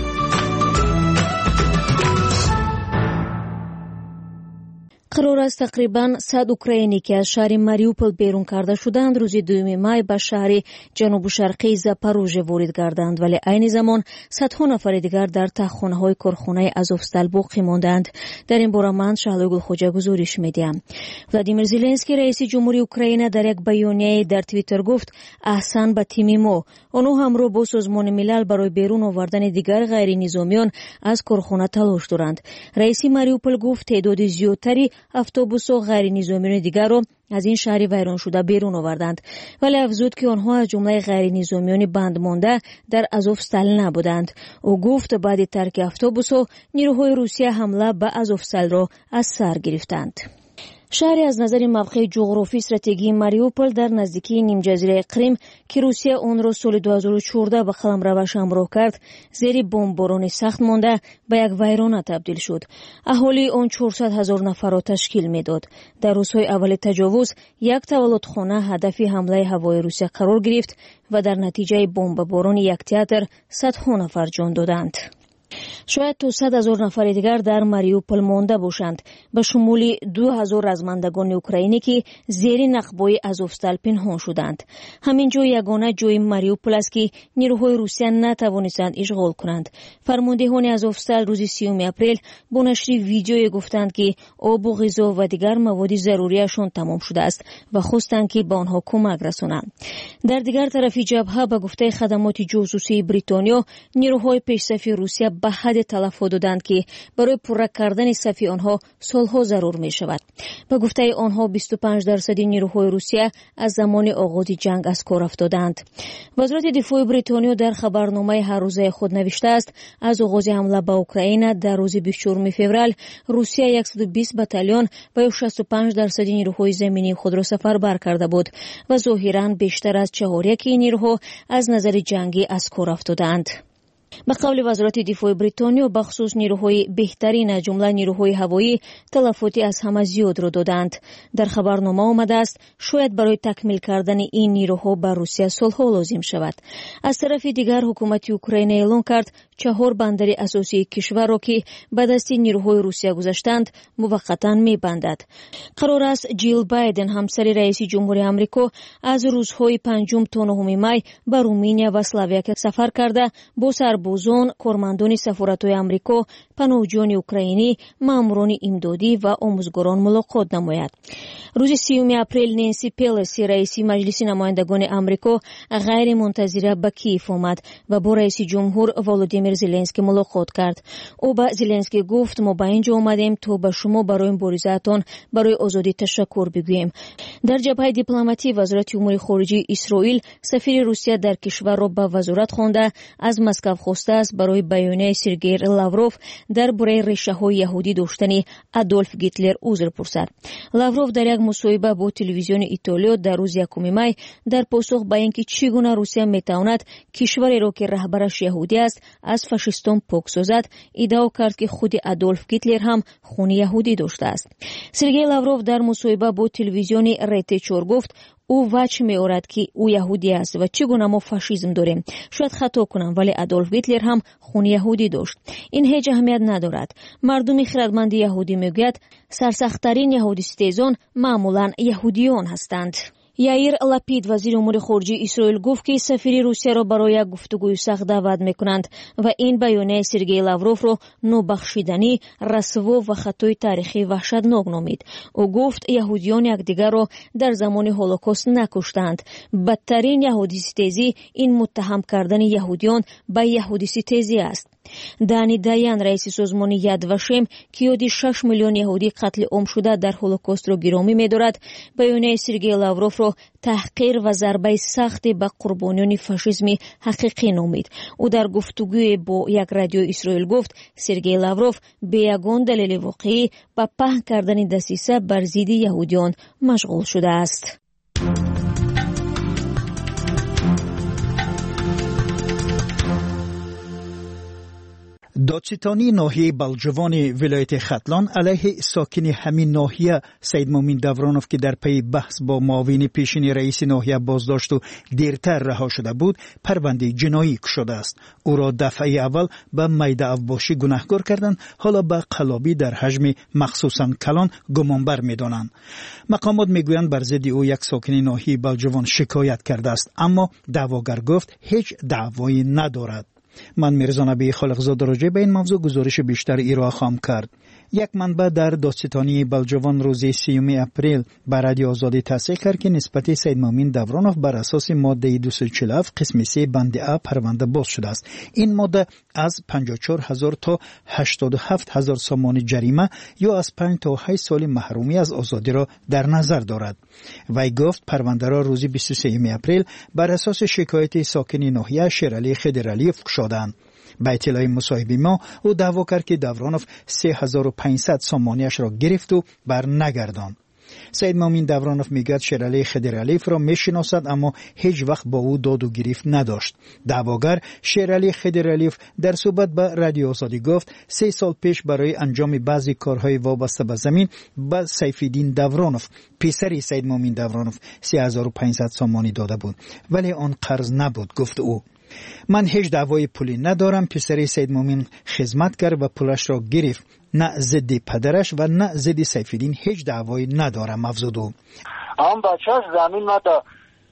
قرار است تقریباً صد اوکراینی که از شهر ماریوپول بیرون کرده شدند روز دوم مای به شهر جنوب شرقی زاپاروژه وارد گردند، ولی عین زمان صدها نفر دیگر در تخمه‌های کارخانه آزوفستال باقی ماندند. در این باره من شهلا گلخوجا گزارش میدیم. ولادیمیر زلنسکی رئیس جمهوری اوکراین در یک بیانیه در توییتر گفت احسان به تیم ما. آنها همراه با سازمان ملل برای بیرون آوردن دیگر غیر نظامیان از کارخانه تلاش دارند. رئیس ماریوپول گفت تعداد زیادتری اتوبوس و غیر نظامیان دیگر را از این شهر ویران شده بیرون آوردند، ولی افزود که آنها از جمله غیر نظامیان بند مانده در آزوفستال نبودند. او گفت بعد ترک اتوبوس نیروهای روسیه حمله به آزوفستال را از سر گرفتند. شهری از نظر موقع جغرافی استراتژی ماریوپول در نزدیکی نیم جزیره کریم که روسیه آن را سال دو هزار و چهارده به قلمروش همراه کرد زیر بمباران سخت مانده به یک ویرانه تبدیل شد. اهالی آن چهارصد هزار نفر را تشکیل میداد. در روزهای اول تجاوز یک تولدخانه هدف حمله هوایی روسیه قرار گرفت و در نتیجه بمباران یک تئاتر صدها نفر جان دادند. شاید تا صد هزار نفر دیگر در ماریوپول مانده باشند، به شمول دو هزار رزمندگان اوکراینی که زیر نقبای آزوفستال پنهان شدند. همین جا یگانه جای ماریوپول است که نیروهای روسیه نتوانستند اشغال کنند. فرماندهان آزوفستال روز سیوم اپریل با نشر ویدیویی گفتند که آب و غذا و دیگر مواد ضروریشان تمام شده است و خواستند که به آنها کمک رسانند. در دیگر طرف جبهه به گفته خدمات جاسوسی بریتانیا نیروهای پیشصف روسیه به حد زیاد تلفات دادند که برای پره کردن صف آنها سالها ضرور می شود. به گفته آنها بیست و پنج درصد نیروهای روسیه از زمان آغاز جنگ از کار افتادند. وزارت دفاع بریتانیا در خبرنامه هر روزه خود نوشته است از آغاز حمله به اوکراین در روز بیست و چهارم فوریه روسیه صد و بیست بتالون و شصت و پنج درصد نیروهای زمینی خود را سفربر کرده بود و ظاهراً بیشتر از چهارک این نیروها از نظر جنگی از کار افتادند. به قول وزارت دفاع بریتانیا بخصوص نیروهای بهترین جمله نیروهای هوایی تلفاتی از همه زیاد را دادند. در خبرنامه آمده است شاید برای تکمیل کردن این نیروها بر روسیه سالها لازم شود. از طرف دیگر حکومت اوکراین اعلام کرد چهار بندر اساسی کشور را که به دست نیروهای روسیه گذاشتند موقتا می‌بندد. قرار است جیل بایدن همسر رئیس جمهوری آمریکا از روزهای پنجم تا نهم می به رومانیا و اسلواکیه سفر کرده با سربازان، کارمندان سفارت‌های آمریکا، پناهجویان اوکراینی، ماموران امدادی و آموزگاران ملاقات نماید. روز سیوم اپریل نانسی پلوسی رئیس مجلس نمایندگان آمریکا غیر منتظره به کیف آمد و با رئیس جمهور ولودیمیر زلنسکی ملاقات کرد. او به زلنسکی گفت ما به اینجا آمدیم تا به شما برای مبارزه‌تان برای آزادی تشکر بگوییم. در جبهه دیپلماتی وزارت امور خارجه اسرائیل سفیر روسیه در کشور را به وزارت خوانده از مسکو خواسته است برای بیانیه سرگئی لاوروف درباره ریشه‌های یهودی داشتن آدولف هیتلر عذر پرسد. لاوروف در یک مصاحبه با تلویزیون ایتالیا در روز یکم می در پاسخ به اینکه چگونه روسیه میتواند کشوری را که رهبرش یهودی است از فاشیستان پاک سازد ادعا کرد که خود آدولف هیتلر هم خون یهودی داشته است. سرگئی لاوروف در مصاحبه با تلویزیون ریت چهار گفت او وجه می آورد که او یهودی است و چگونه ما فاشیسم داریم. شاید خطا کنم ولی آدولف هیتلر هم خون یهودی داشت. این هیچ اهمیت ندارد. مردم خردمند یهودی میگوید سرسخت‌ترین یهودی ستیزان معمولا یهودیان هستند. یائیر لاپید وزیر امور خارجه اسرائیل گفت که سفیر روسیه را برای گفتگوی سخت دعوت میکنند و این بیانیه سرگئی لاوروف را نابخشودنی، رسوا و خطای تاریخی وحشتناک نامید. او گفت یهودیان یکدیگر را در زمان هولوکاست نکشتند. بدترین یهودی ستیزی این متهم کردن یهودیان به یهودی ستیزی است. دانی دایان رئیس سازمان ید وشم که یادی شش میلیون یهودی قتل عام شده در هولوکاست را گرامی می‌دارد بیانیه سرگئی لاوروف را تحقیر و ضربه سخت به قربانیان فاشیسم حقیقی نامید. او در گفتگوی با یک رادیو اسرائیل گفت سرگئی لاوروف به یگان دلیل واقعی به پهن کردن دسیسه بر ضد یهودیان مشغول شده است. دادستانی ناحیه بلجوان ولایت ختلان علیه ساکن همین ناحیه سید مومن دورانوف که در پی بحث با معاون پیشین رئیس ناحیه بازداشت و دیرتر رها شده بود پرونده جنایی شده است. او را دفعه اول به میده افباشی گناهکار کردند، حالا به قلابی در حجم مخصوصا کلان گمانبر می‌دانند. مقامات میگویند بر ضد او یک ساکن ناحیه بلجوان شکایت کرده است، اما دعواگر گفت هیچ دعوایی ندارد. من میرزا نبی خالقزاده راجع به این موضوع گزارش بیشتر ایرا خواهم کرد. یک منبع در دادستانی بلجوان روز سیوم اپریل بر رادیو آزادی تصریح کرد که نسبت سید مومن دورانوف بر اساس ماده دویست و چهل و هفت قسم سه بند ا پرونده باز شده است. این ماده از پنجاه و چهار هزار تا هشتاد و هفت هزار سامان جریمه یا از پنج تا هشت سال محرومی از آزادی را در نظر دارد. وی گفت پرونده را روز بیست و سه اپریل بر اساس شکایت ساکن ناحیه شیرعلی خضرعلی فشردند. به اطلاع مصاحبه ما او دعوا کرد که دورانوف سه هزار و پانصد سامانیش را گرفت و بر نگرداند. سید مومن دورانوف میگوید شیرعلی خضرعلی را میشناسد اما هیچ وقت با او داد و گرفت نداشت. دعواگر شیرعلی خضرعلی در صحبت به رادیو آزادی گفت سه سال پیش برای انجام بعضی کارهای وابسته به زمین به سیفالدین دورانوف پسر سید مومن دورانوف سه هزار و پانصد سامانی داده بود، ولی آن قرض نبود. گفت او من هیچ دعوای پولی ندارم. پسر سید مومن خدمت کرد و پولش را گرفت. نه ضد پدرش و نه ضد سیفالدین هیچ دعوایی ندارم. افزود او هم بچهش زمین ما دا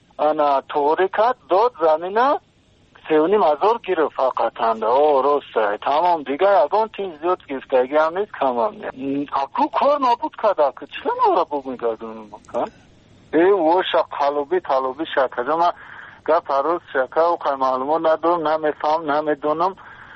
انا توریکت داد زمینه سیونیم هزار گیره فقط هنده. او راسته تمام دیگه اگان تین زیاد گفتگی هم نیست کمام نیست. اکو کار نبود کده که چه نورا بگویدادون مکن ای وشا قلوبی طلوبی شکجا من گفت هر روز شکر و که معلومات ندارم نمیفهم نمیدونم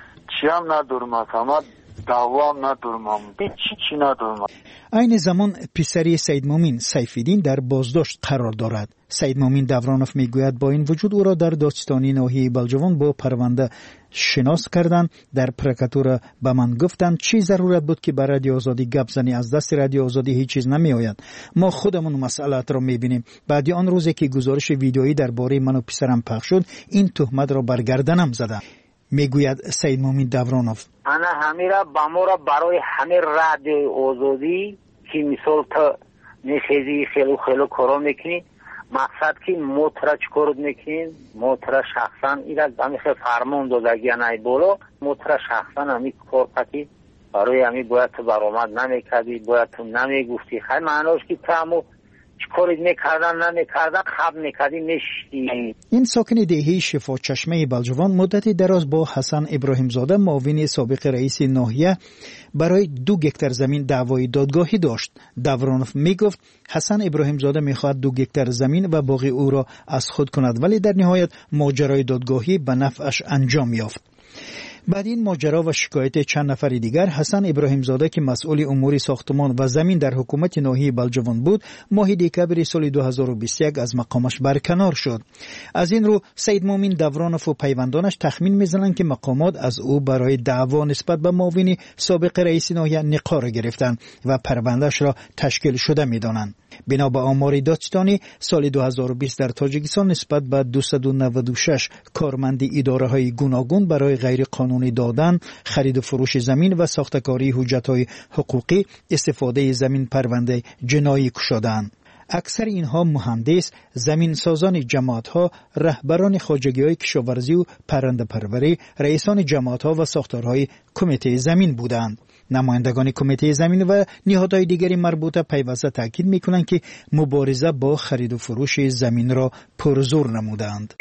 گوشی هم ندارم، اما دعوا هم ندارم، هیچ چی ندارم. این زمان پسری سید مومین سیفیدین در بازداشت قرار دارد. سید مومین دورانوف میگوید با این وجود او را در دادستانی ناحیه بلجوان با پرونده شناس کردند. در پرکاتور به من گفتند چی ضرورت بود که بر رادیو آزادی گپ زنی، از دست رادیو آزادی هیچ چیز نمی آید، ما خودمون مسئلات را میبینیم. بعد آن روزی که گزارش ویدیویی درباره من و پسرم پخش شد این تهمت را بر گردنم زدند، میگوید سید مومین دورانوف. انا همیرا بامورا برای همه رادیو آزادی که مثال تا نخیزی خیلو خیلو کارا میکنی، مقصد که موترا چکارد میکنین، موترا شخصا ایرا همیشه فرمان دادگی نای بولو، موترا شخصا همی کار پتی برای همی باید تو برآمد نمیکردی، باید تو نمیگفتی، خیلی معناش که تامو چکارید میکردن نمیکردن خب میکردی نشتی. این ساکن دهی شفا چشمه بلجوان مدتی دراز با حسن ابراهیم زاده معاون سابق رئیس ناحیه برای دو گکتر زمین دعوای دادگاهی داشت. دورانوف میگفت حسن ابراهیم زاده میخواهد دو گکتر زمین و باقی او را از خود کند، ولی در نهایت ماجرای دادگاهی به نفعش انجام یافت. بعد این ماجرا و شکایت چند نفر دیگر، حسن ابراهیم زاده که مسئول امور ساختمان و زمین در حکومت ناحیه بلجوان بود، ماه دکمبر سال دو هزار و بیست و یک از مقامش برکنار شد. از این رو سید مومین دورانوف و پیوندانش تخمین میزنند که مقامات از او برای دعوا نسبت به معاون سابق رئیس ناحیه نقار گرفتند و پروندهش را تشکیل شده میدانند. بنا به آمار دادستانی سال دو هزار و بیست در تاجیکستان نسبت به دویست و نود و شش کارمند اداره های گوناگون برای غیر قانونی دادن، خرید و فروش زمین و ساختکاری حجت های حقوقی استفاده زمین پرونده جنایی گشودند. اکثر اینها مهندس، زمین سازان جماعت ها، رهبران خواجگی های کشاورزی و پرنده پروری، رئیسان جماعت ها و ساختارهای کمیته زمین بودند. نمایندگان کمیته زمین و نهادهای دیگری مربوطه پیوسته تاکید میکنند که مبارزه با خرید و فروش زمین را پرزور نمودند.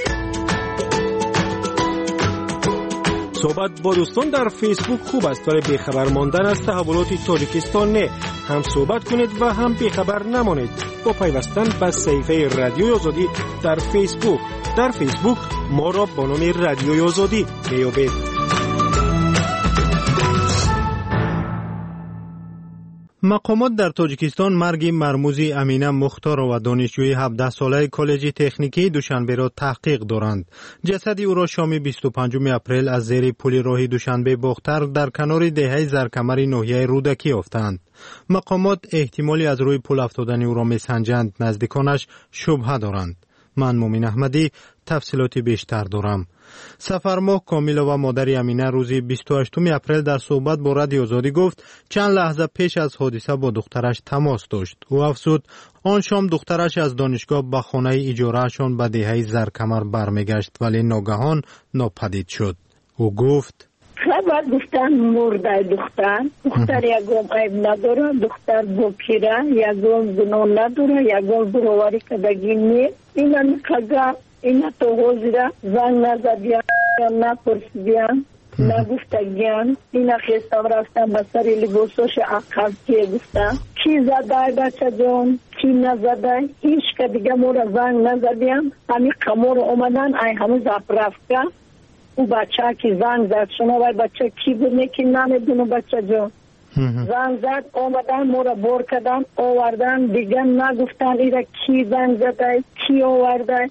صحبت با دوستان در فیسبوک خوب است، ولی بیخبر ماندن از تحولات تاجیکستان نه. هم صحبت کنید و هم بیخبر نمانید با پیوستن به صفحه رادیو آزادی در فیسبوک. در فیسبوک ما را با نام رادیو آزادی میابید. مقامات در تاجیکستان مرگ مرموزی امینه مختار و دانشجوی هفده ساله کالج تکنیکی دوشنبه را تحقیق دارند. جسد او را شام بیست و پنجم اپریل از زیر پل راه دوشنبه باختر در کنار دهه زرکمر ناحیه رودکی یافتند. مقامات احتمالی از روی پل افتادن او را میسنجند، نزدیکانش شبهه دارند. من مومن احمدی تفصیلاتی بیشتر دارم. سفرماه کامیلا و مادر امینه روز بیست و هشتم اپریل در صحبت با رادیو آزادی گفت چند لحظه پیش از حادثه با دخترش تماس داشت. او افزود آن شام دخترش از دانشگاه به خانه اجارهشان به دهه زرکمر برمیگشت ولی ناگهان ناپدید شد. او گفت خبر گفتن مرده دختر دختر یکم عیب نداره، دختر بکیره یکم گناه نداره، یکم برآوری کردگی نیست. اینا میخواد اینا تو حوزیره زنگ نزدیم نپرسیدیم نگفتگیم. اینا خیستم رفتم به سری لباسوش عقب که گفتم کی زده بچه جان کی نزده، هیچ که دیگه مورا زنگ نزدیم. همین قمور اومدن ای همون زب رفته او بچه که زنگ زد شما وای بچه کی بود نکی نمیدونو بچه جان زنگ زد اومدن مورا بور کردن آوردن دیگه نگفتن ایره کی زنگ زده کی آورده.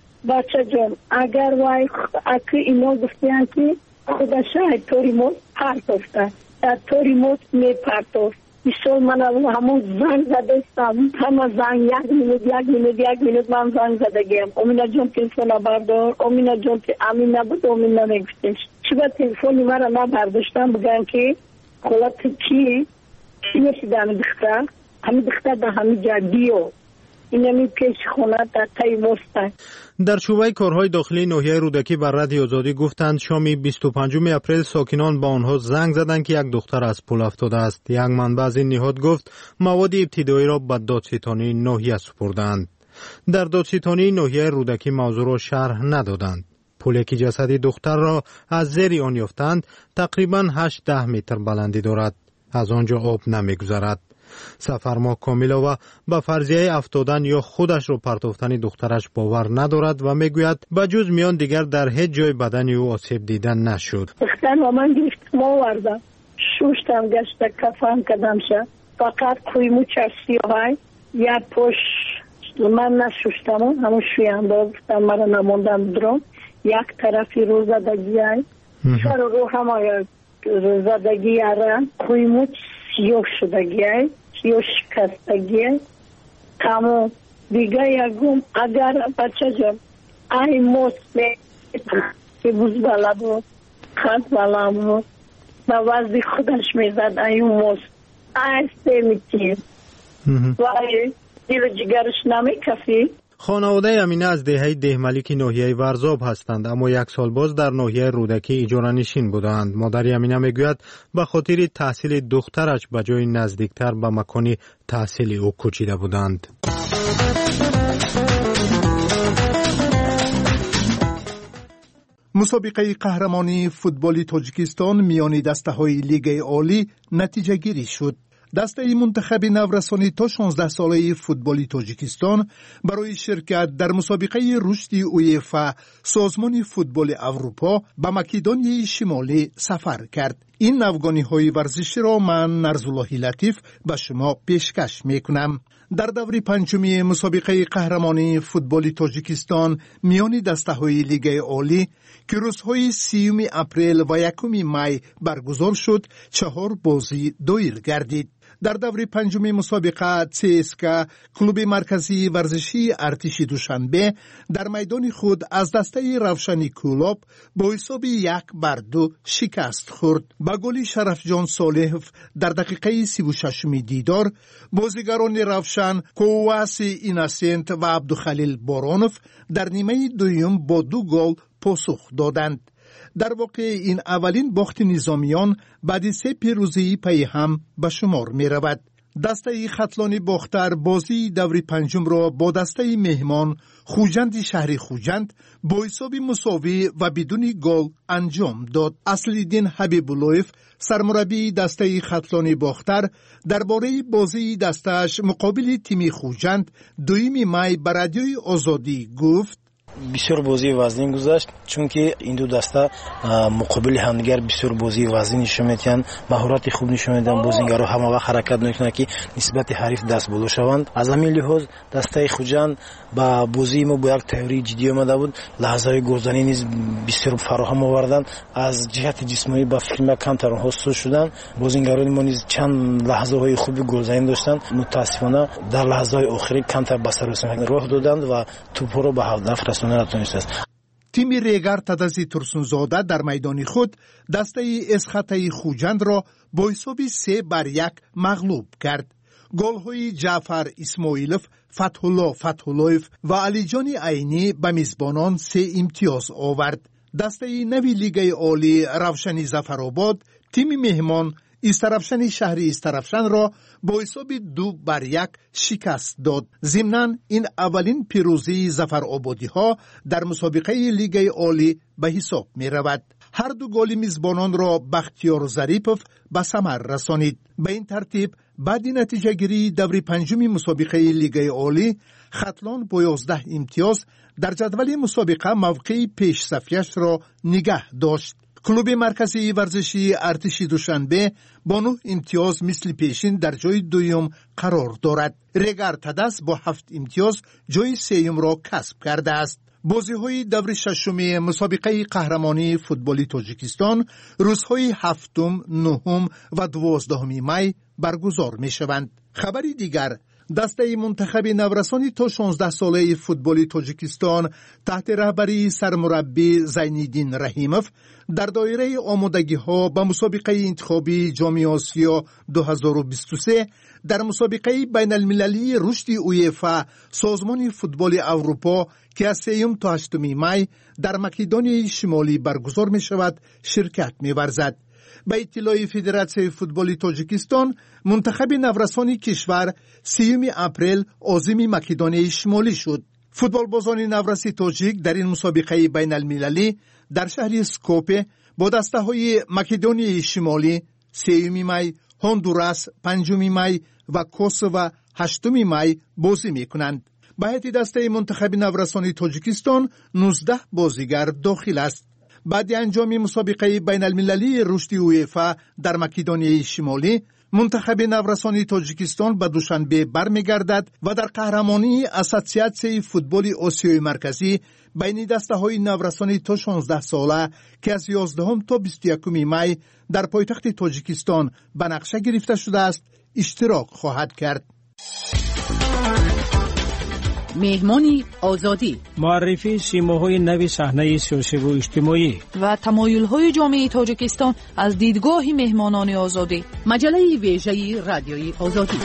بچه جان اگر وای اکی اینا گفتیان که خدا شاید توری موت پرتوفته در توری موت می پرتوفت بیشتر من همون زنگ زده استم همه زنگ یک مینوت یک مینوت یک مینوت من زنگ زده گیم. امینا جان تلفون بردار، امینا جان که امین نبود امینا نگفتش چی با تلفونی مرا نبرداشتن بگن که خلط کی کی نشیده همی دختر همی دختر در همی جدیو اینمی پیش خونه در تایی مستن. در شعبه کارهای داخلی ناحیه رودکی بر رادیو آزادی گفتند شام بیست و پنجم اپریل ساکنان با آنها زنگ زدند که یک دختر از پل افتاده است. یک منبع از این نهاد گفت مواد ابتدایی را به دادستانی ناحیه سپردند. در دادستانی ناحیه رودکی موضوع را شرح ندادند. پلی که جسد دختر را از زیر آن یافتند تقریبا هشت ده متر بلندی دارد. از آنجا آب نمیگذرد. سفرماه کامیلووا به فرضیه افتادن یا خودش رو پرتافتن دخترش باور ندارد و میگوید بجز میان دیگر در هیچ جای بدن او آسیب دیدن نشد. دختر من گرفتم آوردم شوشتم گشته کفن کدم شد فقط کوی موچش سیاهای یا پوش من نشوشتم همون شویم گفتم مرا نموندم درم یک طرفی روزدگی های شر رو همه روزدگی ها کوی موچ سیاه شدگی های سیاه شکستگی های تمام دیگه یکم اگر بچه جان ای موست که بوز بالا بود خط بالا بود و وزی خودش میزد ای موست ای سمیتیم و دیل جگرش نمیکفی. خانواده امینه از دهه دهملیک ناحیه ورزاب هستند اما یک سال باز در ناحیه رودکی اجاره نشین بودند. مادر امینه میگوید به خاطر تحصیل دخترش به جای نزدیکتر به مکان تحصیل او کوچیده بودند. مسابقه قهرمانی فوتبال تاجیکستان میان دسته‌های لیگ عالی نتیجه گیری شد. دسته منتخب نورسانی تا شانزده ساله فوتبال تاجیکستان برای شرکت در مسابقه رشد اویفا سازمان فوتبال اروپا به مکدونیای شمالی سفر کرد. این نوگانی‌های ورزشی را من نرزالله لطیف به شما پیشکش میکنم. در دور پنجمی مسابقه قهرمانی فوتبال تاجیکستان میان دسته‌های لیگ عالی که روزهای سیوم اپریل و یکم می برگزار شد چهار بازی دایر گردید. در دور پنجمی مسابقه سی اس کے کلوب مرکزی ورزشی ارتش دوشنبه در میدان خود از دسته روشنی کلوب با حساب یک بر دو شکست خورد. با گل شرف جان صالح در دقیقه سی و شش دیدار بازیگران روشن کوواس ایناسنت و عبدالخلیل بارانوف در نیمه دوم با دو گل پاسخ دادند. در واقع این اولین باخت نظامیان بعد سه پیروزی پی هم به شمار می رود. دسته خطلانی باختر بازی دور پنجم را با دسته مهمان خوجند شهر خوجند با حساب مساوی و بدون گل انجام داد. اصلالدین حبیب‌اللهیف سرمربی دسته خطلانی باختر درباره بازی دستش مقابل تیم خوجند دویم می به رادیوی آزادی گفت بسیار بازی وزنی گذشت چون که این دو دسته مقابل همدیگر بسیار بازی وزنی نشون میدن، مهارت خوب نشون میدن، بازیگرا همه وقت حرکت میکنن که نسبت حریف دست بالا شوند. از همین لحاظ دسته خوجند با بازی ما با یک تئوری جدی اومده بود، لحظه گلزنی نیز بسیار فراهم آوردن، از جهت جسمانی با فیلم کمتر اونها سو شدن. بازیگران ما نیز چند لحظه های خوب گلزنی داشتن، متاسفانه در لحظه های آخری کمتر به سر رسوندن راه دادند و توپ را به هدف رساندن نتونست. تیم ریگر تدزی ترسونزاده در میدان خود دسته اسخطه خوجند را با حساب سه بر یک مغلوب کرد. گل‌های جعفر اسماعیلوف، فتح‌الله فتح‌اللهیف و علیجان عینی به میزبانان سه امتیاز آورد. دسته نوی لیگ عالی روشنی ظفرآباد تیم مهمان استرفشن شهر استرفشن را با حساب دو بر یک شکست داد. ضمناً این اولین پیروزی ظفرآبادی ها در مسابقه لیگ عالی به حساب می رود. هر دو گل میزبانان را بختیار ظریفوف به ثمر رسانید. به این ترتیب بعد نتیجه گیری دور پنجم مسابقه لیگ عالی خطلان با یازده امتیاز در جدول مسابقه موقع پیش صفیش را نگه داشت. کلوب مرکزی ورزشی ارتش دوشنبه با نه امتیاز مثل پیشین در جای دوم قرار دارد. ریگر تدس با هفت امتیاز جای سوم را کسب کرده است. بازی‌های دور ششم مسابقه قهرمانی فوتبال تاجیکستان روزهای هفتم، نهم و دوازدهم می برگزار می‌شوند. خبری دیگر، دسته منتخب نورسانی تا شانزده ساله فوتبال تاجیکستان تحت رهبری سرمربی زینالدین رحیموف در دایره آمادگی ها به مسابقه انتخابی جام آسیا دو هزار و بیست و سه در مسابقه بین المللی رشد اویفا سازمان فوتبال اروپا که از سوم تا هشتم می در مکدونیای شمالی برگزار می شود شرکت می ورزد. به اطلاع فدراسیون فوتبال تاجیکستان منتخب نورسانی کشور سیوم اپریل عازم مکدونیای شمالی شد. فوتبال بازان نورسی تاجیک در این مسابقه بین المللی در شهر سکوپه با دسته های مکدونیای شمالی سیوم می، هندوراس پنجم می و کوسوو هشتم می بازی میکنند. به هیئت دسته منتخب نورسانی تاجیکستان نوزده بازیگر داخل است. بعد انجام مسابقه بین المللی رشد اویفا در مکدونیای شمالی، منتخب نورسانی تاجیکستان به دوشنبه برمیگردد و در قهرمانی اسوسیاسیون فوتبال آسیای مرکزی بین دسته‌های نورسانی تا شانزده ساله که از یازدهم تا بیست و یکم می در پایتخت تاجیکستان به نقشه گرفته شده است اشتراک خواهد کرد. مهمانی آزادی، معرفی سیماهای نو صحنه سیاسی و اجتماعی و تمایل‌های جامعه تاجیکستان از دیدگاه مهمانان آزادی. مجله ویژه رادیوی آزادی.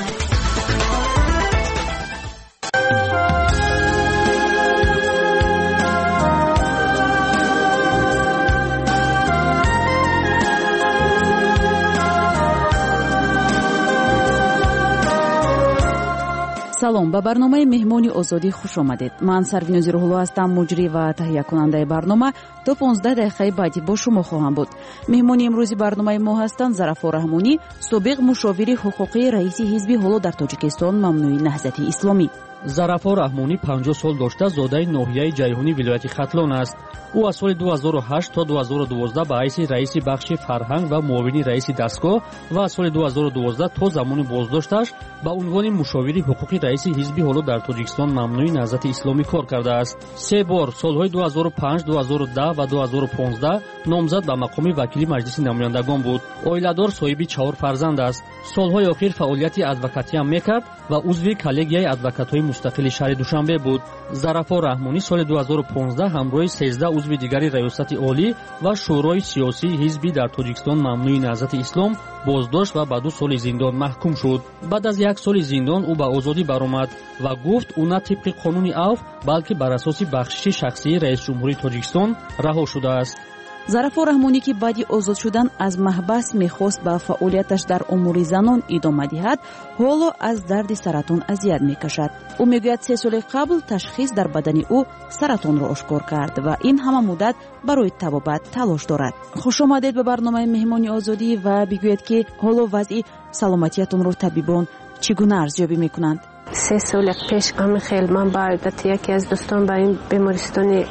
салом, ба барномаи меҳмони озодӣ хуш омадед. ман сарвинози рӯҳулло ҳастам, муҷрӣ ва таҳиякунандаи барнома. то понздаҳ дақиқаи баъди бо шумо хоҳам буд. меҳмони имрӯзи барномаи мо ҳастанд Зарафо Раҳмонӣ, собиқ мушовири ҳуқуқии раиси ҳизби ҳоло дар Тоҷикистон мамнӯи Наҳзати Исломӣ. Зарафо Раҳмонӣ панҷоҳ сол дошта зодаи ноҳияи Ҷайҳунӣ вилояти Хатлон аст. ӯ аз соли ду ҳазору ҳашт то ду ҳазору дувоздаҳ ба ҳайси раиси бахши фарҳанг ва муовини раиси дастгоҳ ва аз соли ду ҳазору дувоздаҳ то замони боздошташ ба унвони мушовири ҳуқуқи раиси ҳизби ҳоло дар Тоҷикистон мамнӯи Наҳзати Исломӣ кор кардааст. се бор солҳои ду ҳазору панҷ, ду ҳазору даҳ ва ду ҳазору понздаҳ номзад ба мақоми вакили маҷлиси намояндагон буд. Оиладор, соҳиби чаҳор фарзанд аст. солҳои охир фаъолияти адвокатиам мекард ва узви коллегияи адвокатҳои мустақили шаҳри Душанбе буд. Зарафо Раҳмонӣ соли ду ҳазору понздаҳ ҳамроҳи сездаҳ узви дигари раёсати олӣ ва шӯрои сиёсии ҳизби дар Тоҷикистон мамнӯи Наҳзати Ислом боздошт ва ба ду соли зиндон маҳкум шуд. баъд аз як соли зиндон ӯ ба озодӣ баромад ва гуфт ӯ на тибқи қонуни авф, балки бар асоси бахшиши шахсии раисҷумҳурии Тоҷикистон раҳо шудааст. Зарафо Раҳмонӣ ки баъди озод шудан аз маҳбас мехост ба фаъолияташ дар умури занон идома диҳад, ҳоло аз дарди саратон азият мекашад. ӯ мегӯяд се соли қабл ташхис дар бадани ӯ саратонро ошкор кард ва ин ҳама муддат барои табобат талош дорад. хушомадед ба барномаи меҳмони озодӣ ва бигӯед ки ҳоло вазъи саломатиятонро табибон чӣ гуна арзёбӣ мекунанд? سه سال پیش همین خیلی من با عادت یکی از دوستان با این بیمارستانی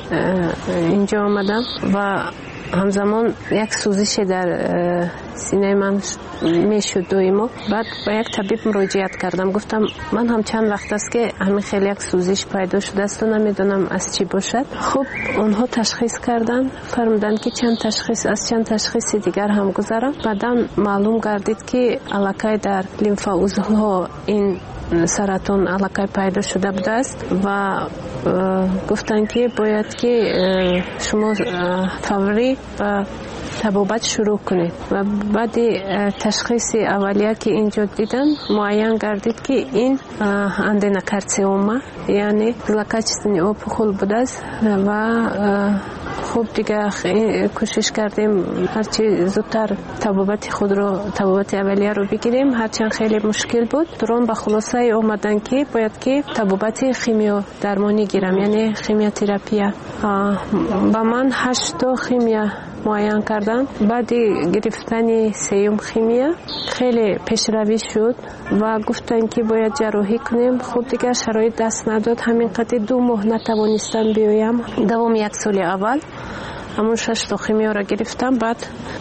اینجا آمدم و همزمان یک سوزش در سینه من میشد دویمو. بعد با یک طبیب مراجعت کردم، گفتم من هم چند وقت است که همین خیلی یک سوزش پیدا شده است و نمیدونم از چی باشد. خب اونها تشخیص کردن، فرمودن که چند تشخیص از چند تشخیص دیگر هم گذارم. بعدا معلوم گردید که علاقه در لیمفا عضوها این سرطان علاقه پیدا شده بوده است و گفتن که باید که شما فوری و تبابت شروع کنید. و بعد تشخیص اولیه که اینجا دیدن معین گردید که این اندنوکارسینوما یعنی زلکاچستانی اوپخول بوده است و خوب دیگه کوشش کردیم هرچی زودتر تبابت خود رو تبابت اولیه رو بگیریم، هرچند خیلی مشکل بود. درون به خلاصه اومدن که باید که تبابت خیمیو درمانی گیرم، یعنی خیمیوتراپی. با من هشت تا خیمیا معین کردن. بعد گرفتن سیوم خیمیا خیلی پیشروی شد و گفتن که باید جراحی کنیم. خوب دیگه شرایط دست نداد، همین قدر دو ماه نتوانستم بیایم. دوم یک سال اول همون شش تا خیمیا را گرفتم، بعد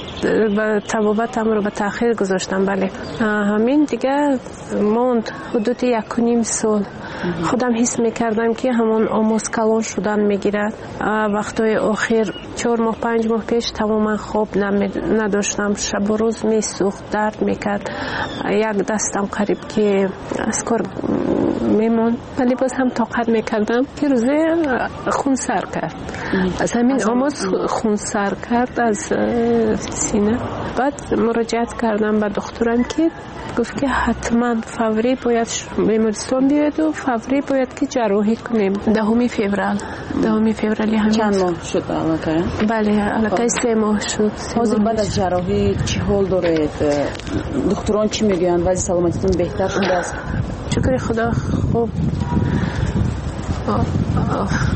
تبابتم رو به تأخیر گذاشتم. بله همین دیگه موند حدود یک و نیم سال. خودم حس میکردم که همون آموز کلان شدن میگیرد. وقتای آخر چهار ماه پنج ماه پیش تماما خواب نداشتم، شب و روز میسوخت، درد میکرد. یک دستم قریب که از کار میمون، ولی باز هم طاقت میکردم که روزه خون سر کرد. از همین آموز خون سر کرد از سینه. بعد مراجعت کردم به دکترم که گفت که حتما فوری باید بیمارستان بیاید و فوری باید که جراحی کنیم. دهم فوریه دهم فوریه همین. چند ماه شد علاقه؟ بله علاقه سه ماه شد. حاضر بعد از جراحی چی حال دارید؟ دکتران چی میگن؟ وضع سلامتیتون بهتر شده است؟ شکر خدا خوب.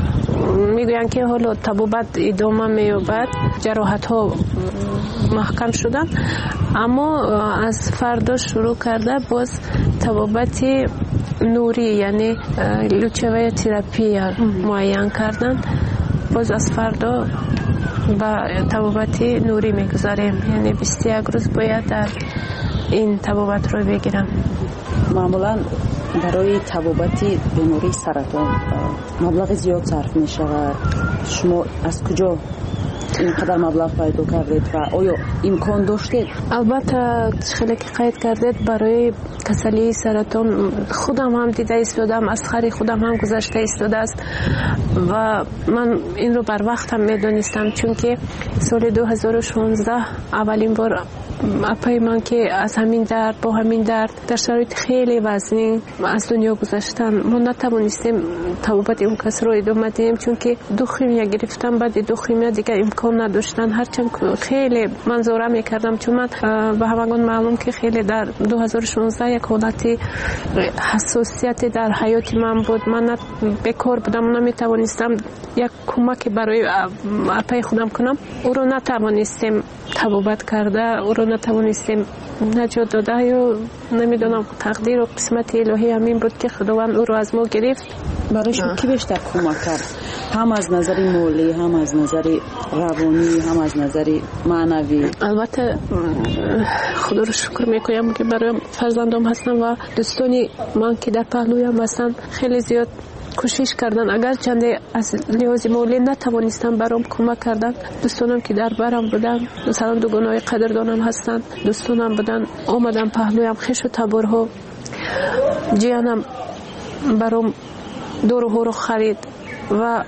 میگویند که حالا طبابت ادامه مییابد، جراحت ها محکم شدن، اما از فردا شروع کرده باز طبابت نوری یعنی لوچوه تراپی معین کردن. باز از فردا با طبابت نوری میگذاریم، یعنی بیست و یک روز باید در این طبابت رو بگیرم. معمولا برای طبابت بیماری سرطان مبلغ زیاد صرف می شود. شما از کجا اینقدر مبلغ پیدا کردید و آیا امکان داشتید؟ البته خیلی که قید کردید، برای کسلی سرطان خودم هم دیده ایستادم، از خری خودم هم گذشته ایستاده است و من این رو بر وقت هم میدونستم، چون که سال دو هزار و شانزده اولین بار اپای من که از همین درد با همین درد در شرایط خیلی وزنی از دنیا گذشتن، ما نتوانستیم طبابت اون کس رو ادامه دهیم، چون که دو خیمیا گرفتم، بعد دو خیمیا دیگه امکان نداشتن. هرچند خیلی منظوره میکردم، چون من به همگان معلوم که خیلی در دو هزار و شانزده یک حالت حساسیت در حیات من بود، من بیکار بودم، نمیتوانستم یک کمک برای اپای خودم کنم، او رو نتوانستیم طبابت کرده، او رو نتوانستیم نجات داده، یا نمیدونم تقدیر و قسمت الهی همین بود که خداوند او رو از ما گرفت. برای شما کی بیشتر کمک کرد؟ هم از نظر مالی، هم از نظر روانی، هم از نظر معنوی؟ البته خدا رو شکر میکنم که برای فرزندام هستم و دوستانی من که در پهلویم هستن خیلی زیاد کوشش کردن، اگر چنده از لحاظ مالی نتوانستم برام کمک کردن. دوستانم که در برم بودن، مثلا دوگانای قدردانم هستن، دوستانم بودن آمدن پهلویم، خش و تبرها، جیانم برام دور و هورو خرید و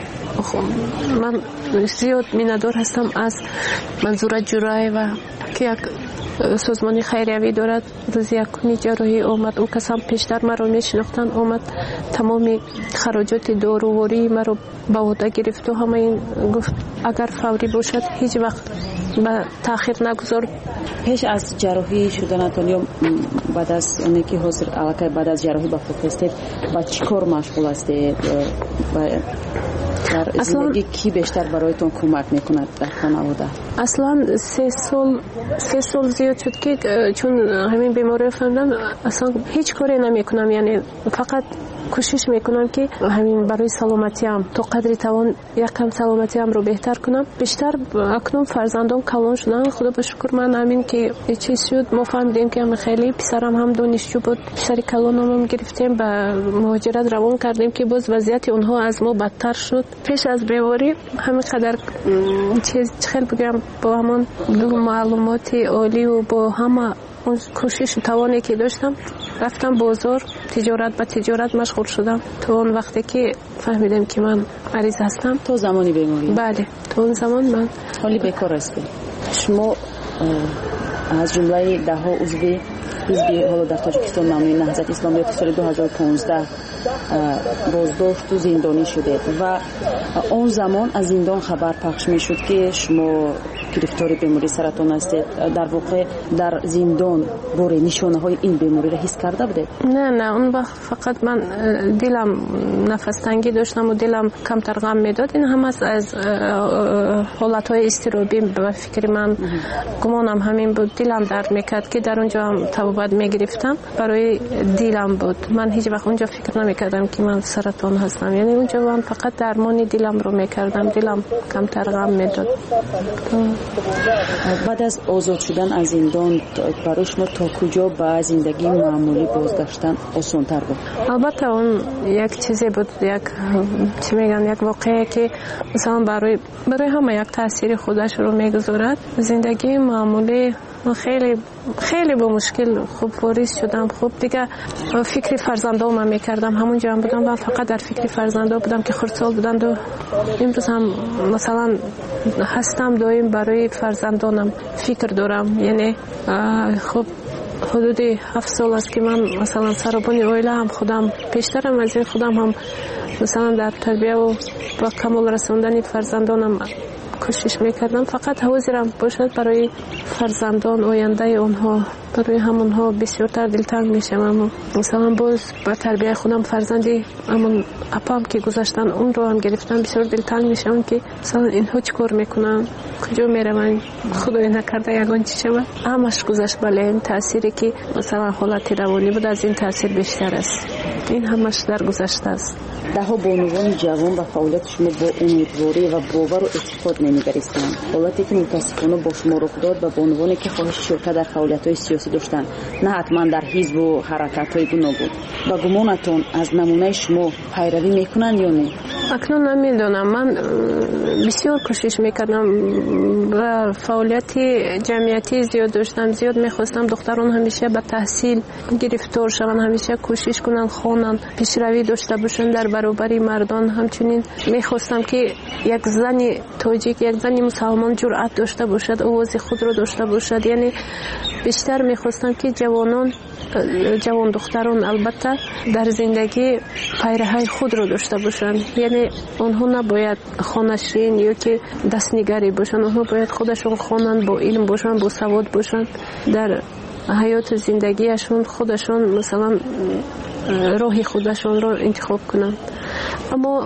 من زیاد میندار هستم از منظور جرای و که یک سازمانی خیریوی دارد. روز یکمی جراحی آمد، او کسان پیشتر مرا میشناختن، آمد تمامی خراجات داروواری مرا به عهده گرفت و همه این گفت اگر فوری باشد هیچ وقت به تاخیر نگذار. پیش از جراحی شدنتان یا بعد از اونی که حاضر علاقه بعد از جراحی با خود هستید با چی کار مشغول هستید؟ در زندگی کی بیشتر برایتون کمک میکند در خانواده؟ اصلا سه سال سه سال زیاد شد که چون همین بیماری فهمیدم اصلا هیچ کاری نمیکنم، یعنی فقط کوشش میکنم که همین برای سلامتیم تا قدری توان یکم سلامتیم رو بهتر کنم. بیشتر اکنون فرزندان کلان شدن، خدا به شکر. من همین که چیز شد ما فهمیدیم که هم خیلی پسرم هم دانشجو بود، پسر کلانم هم گرفتیم به مهاجرت روان کردیم که باز وضعیت اونها از ما بدتر شد. پیش از بیماری همین قدر چیز خیلی بگم با همون دو معلومات عالی و با همه اون کوشش توانی که داشتم رفتم بازار، تجارت به تجارت مشغول شدم تا اون وقتی که فهمیدم که من مریض هستم. تو زمانی بیماری؟ بله، تو اون زمان من حالی بیکار هستی. شما از جمله ده ها عضو حزب حالا در تاجیکستان نامی نهضت اسلامی که سال دو هزار و پانزده بازداشت و زندانی شده و اون زمان از زندان خبر پخش می شد که شما گرفتار بیماری سرطان هستید. در واقع در زندان باره نشانه های این بیماری را حس کرده بوده؟ نه نه، اون وقت فقط من دلم نفس تنگی داشتم و دلم کمتر غم میداد. این هم از از حالت های استرابی به فکر من گمانم همین بود. دلم درد میکرد که در اونجا هم طبابت میگرفتم، برای دلم بود. من هیچ وقت اونجا فکر نمیکردم که من سرطان هستم، یعنی اونجا من فقط درمانی دلم رو میکردم، دلم کمتر غم میداد. بعد از آزاد شدن از زندان برای شما تا کجا به زندگی معمولی بازگشتن آسان تر بود؟ البته اون یک چیزی بود، یک چی میگن، یک واقعه که مثلا برای برای همه یک تاثیر خودش رو میگذارد. زندگی معمولی خیلی خیلی با مشکل خوب واریز شدم. خوب دیگه فکر فرزندام میکردم، همونجا هم بودم و فقط در فکر فرزندام بودم که خردسال بودند و امروز هم مثلا هستم دایم برای فرزندانم فکر دارم. یعنی خب حدود هفت سال است که من مثلا سربانی اویله هم خودم پیشترم از این خودم هم مثلا در تربیه و با کمال رسوندن فرزندانم کوشش میکردم فقط حاضرم باشد برای فرزندان آینده اونها، برای همونها بسیارتر دلتنگ میشم. مثلا باز با تربیت خودم فرزندی همون اپام که گذاشتن اون رو هم گرفتم، بسیار دلتنگ میشم که مثلا اینها چیکار میکنن، کجا میرون، خدای نکرده یگان چی شود. همش گذشت. بله این تأثیری که مثلا حالت روانی بود از این تأثیر بیشتر است. این همش در گذشته است. ده ها بانوان جوان و فعالیت شما با امیدواری و باور و اعتقاد نمیگریستند. حالتی که متاسفانه با شما رخ داد و بانوانی که خواهش شرکت در فعالیت‌های سیاسی داشتند، نه حتما در حزب و حرکت‌های گوناگون. با گمانتون از نمونه شما پیروی میکنند یا نه؟ اکنون نمیدونم. من بسیار کوشش میکردم و فعالیت جمعیتی زیاد داشتم، زیاد میخواستم دختران همیشه به تحصیل گرفتار شوند، همیشه کوشش کنند خوانند، پیشروی داشته باشند در برابر مردان. همچنین میخواستم که یک زن تاجیک، یک زن مسلمان جرأت داشته باشد، آواز خود را داشته باشد. یعنی بیشتر میخواستم که جوانان جوان دختران البته در زندگی پیرهای خود را داشته باشند. یعنی آنها نباید خانشین یا که دستنگری باشند، آنها باید خودشون خوانند، با علم باشند، با سواد باشند، در حیات زندگیشون خودشون مثلا راه خودشون را انتخاب کنند. اما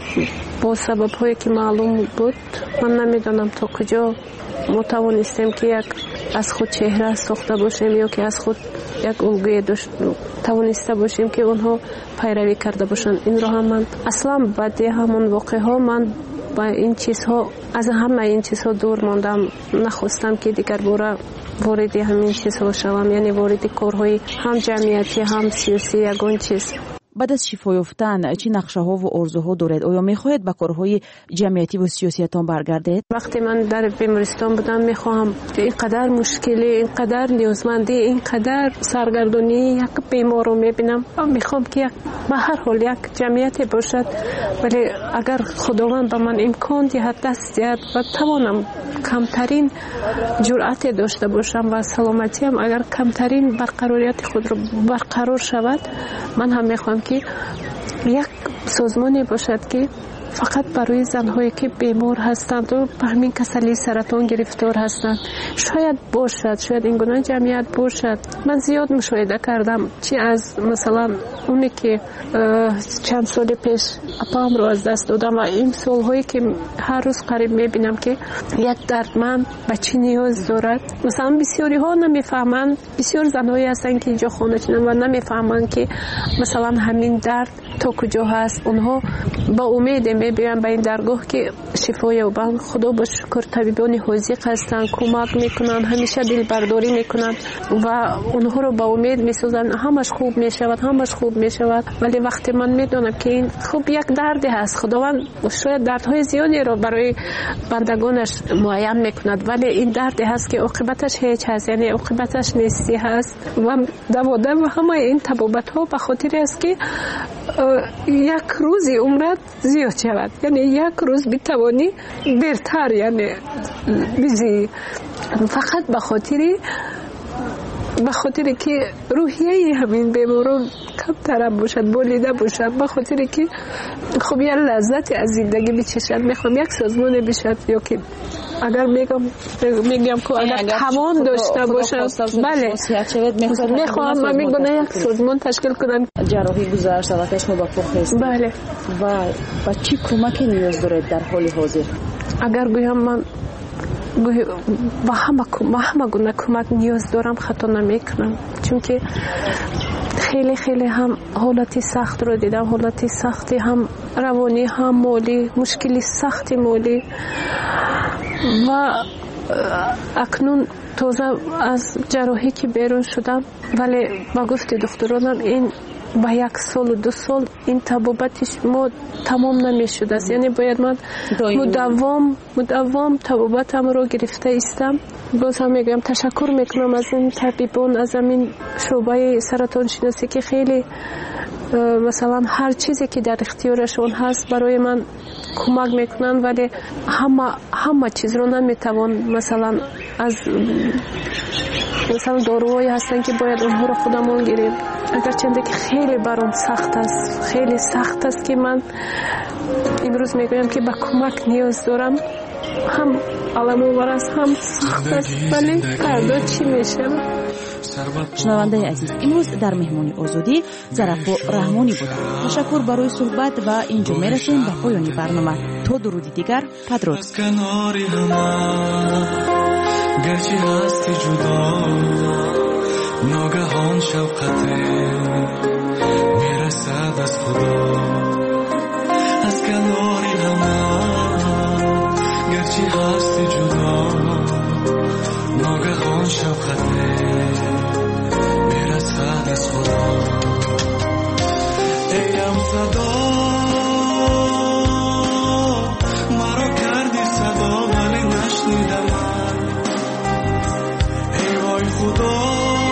با سبب هایی که معلوم بود من نمیدونم تا کجا ما توانستیم که یک از خود چهره ساخته باشیم یا که از خود یک الگوی داشت توانسته باشیم که اونها پیروی کرده باشند. این رو هم من اصلا بعد همون واقعه ها من با این چیزها از همه این چیزها دور ماندم. نخواستم که دیگر باره وارد همین چیزها شوم، یعنی وارد کارهای هم جمعیتی هم سیاسی یگان چیز. بعد از شفا یافتن چه نقشه‌ها و آرزوها دارید؟ آیا می‌خواهید به کارهای جمعیتی و سیاسیتان برگردید؟ وقتی من در بیمارستان بودم می‌خواهم اینقدر مشکلی، اینقدر نیازمندی، اینقدر سرگردانی یک بیمار رو می‌بینم، می‌خوام که به هر حال یک جمعیتی باشد. ولی اگر خداوند به من امکان دهد، دست دهد و توانم کمترین جرأت داشته باشم و سلامتیم اگر کمترین برقراریت خود رو برقرار شود، من هم می‌خوام که یک سازمانی باشد که فقط برای زنهایی که بیمار هستند و به همین کسلی سرطان گرفتار هستند شاید باشد، شاید این گونه جمعیت باشد. من زیاد مشاهده کردم چی از مثلا اونی که چند سال پیش اپام رو از دست دادم و این سالهایی که هر روز قریب میبینم که یک دردمند به چی نیاز دارد. مثلا بسیاری ها نمیفهمند، بسیار زنهایی هستند که اینجا خانه شدن و نمیفهمند که مثلا همین درد تا کجا هست. اونها با امید میبینن به این درگاه که شفا یابند. خدا با شکر طبیبان حاذق هستند، کمک میکنن، همیشه دل برداری میکنن و اونها رو با امید میسازن همش خوب میشود، همش خوب میشود. ولی وقتی من میدونم که این خوب یک دردی هست، خداوند شاید دردهای زیادی رو برای بندگانش معین میکند، ولی این دردی هست که عاقبتش هیچ هست، یعنی عاقبتش نیستی هست. و دوادم و همه این تبابت ها به خاطر است که یک روزی عمرت زیاد شود، یعنی یک روز بتوانی برتر یعنی بیزی، فقط به خاطری به خاطری که روحیه همین بیماران کمتر باشد، بولیده باشد، به خاطری که خب یه لذت از زندگی بچشد. میخوام یک سازمان بشد یا که اگر میگم میگم که اگر توان داشته باشد، بله میخوام من میگم یک سازمان تشکیل کنم. جراحی گذشت و شما با پخت هستید. بله. و با چی کمکی نیاز دارید در حال حاضر؟ اگر بگم من با همه همه گونه کمک نیاز دارم خطا نمیکنم، چون که خیلی خیلی هم حالتی سخت رو دیدم، حالتی سختی هم روانی هم مالی، مشکلی سختی مالی و اکنون تازه از جراحی که بیرون شدم. ولی با گفت دکترانم این با یک سال و دو سال این طبابتش ما تمام نمی شده است، یعنی باید من مدوام مدوام طبابتم رو گرفته ایستم. باز هم میگم تشکر میکنم از این طبیبان، از این شعبه سرطان شناسی که خیلی مثلا هر چیزی که در اختیارشون هست برای من کمک میکنن، ولی همه همه چیز رو نمیتوان مثلا از مثلا داروهایی هستن که باید اونها رو خودمون گیریم. اگرچه که خیلی برام سخت است، خیلی سخت است که من امروز میگویم که به کمک نیاز دارم هم علموبر است هم سخت است ولی فردا چی میشه؟ شنونده عزیز، امروز در مهمانی آزادی ظرفا رحمانی بودند. تشکر برای صحبت و اینجا میرسیم به پایان برنامه. تا درودی دیگر، بدرود. گرچه هستی جدا ناگهان شفقته میرسد از خدا از کنار همه گرچه هستی جدا ناگهان شفقته میرسد از خدا ایم صدا مرا کردی صدا ولی نشنیدم خدا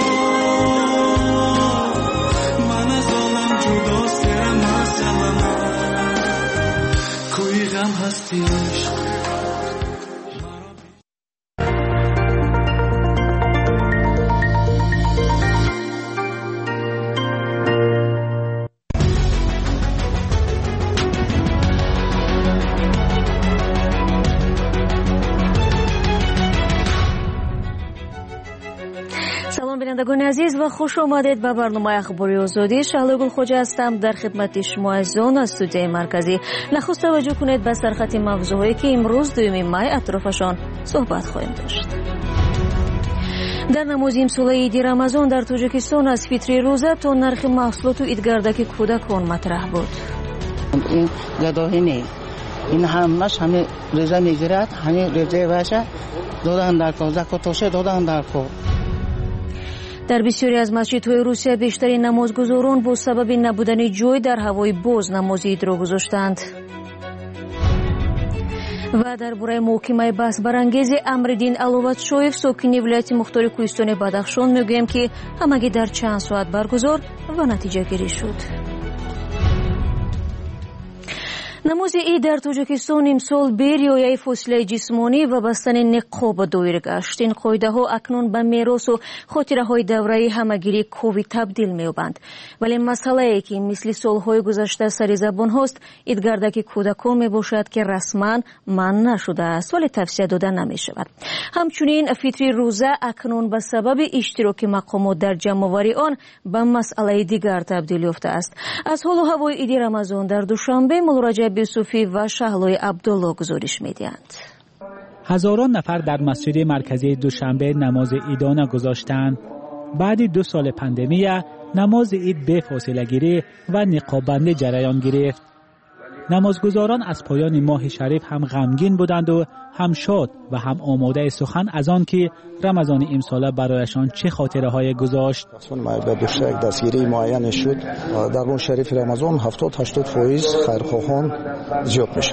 من از عالم جدا سرم مسلم کوی غم هستیش بینندگان عزیز و خوش آمدید به برنامه اخباری آزادی. شهلا گل خوجا هستم در خدمت شما از آن استودیوی مرکزی. نخست توجه کنید به سرخط موضوعی که امروز دوم می اطرافشان صحبت خواهیم داشت. در نماز امسال عید رمضان در تاجیکستان از فطر روزه تا نرخ محصولات و عیدگردک کودکان مطرح بود. این گداهی نه، این همش همه رضا میگیرد، همه رضا باشه دادن در کار زکاتش دادن در کار. در بسیاری از مسجدهای روسیه بیشتری نمازگزاران با سبب نبودن جای در هوای باز نماز عید را گذاشتند. و درباره محکمه بحث برانگیز امردین علواتشویف ساکنی ولایت مختار کوهستان بدخشان میگویم که همگی در چند ساعت برگزار و نتیجه گیری شد. نماز عید در تاجیکستان امسال به رعایت فاصله جسمانی و بستن نقاب دایر گشت. این قاعده ها اکنون به میراث و خاطره های دوره همگیری کووید تبدیل می‌یابند. ولی مسئله ای که مثل سالهای گذشته سر زبان هست، عیدگردک کودکان میباشد که رسما منع نشده است ولی توصیه داده نمی‌شود. همچنین فطر روزه اکنون به سبب اشتراک مقامات در جمع‌آوری آن به مسئله دیگر تبدیل یافته است. از حال و هوای عید رمضان در دوشنبه مولوی یوسفی و شهلای عبدالله گزارش می‌دهند. هزاران نفر در مسجد مرکزی دوشنبه نماز عیدانه گذاشتند. بعد دو سال پاندمی نماز عید به فاصله گیری و نقاب‌بندی جریان گرفت. نمازگزاران از پایان ماه شریف هم غمگین بودند و هم شاد و هم آماده سخن از آن که رمضان امسال برایشان چه خاطره های گذاشت. به بیشتر یک دستگیری معین شد. در اون شریف رمضان هفتاد تا هشتاد فایز خیرخواهان زیاد میشن.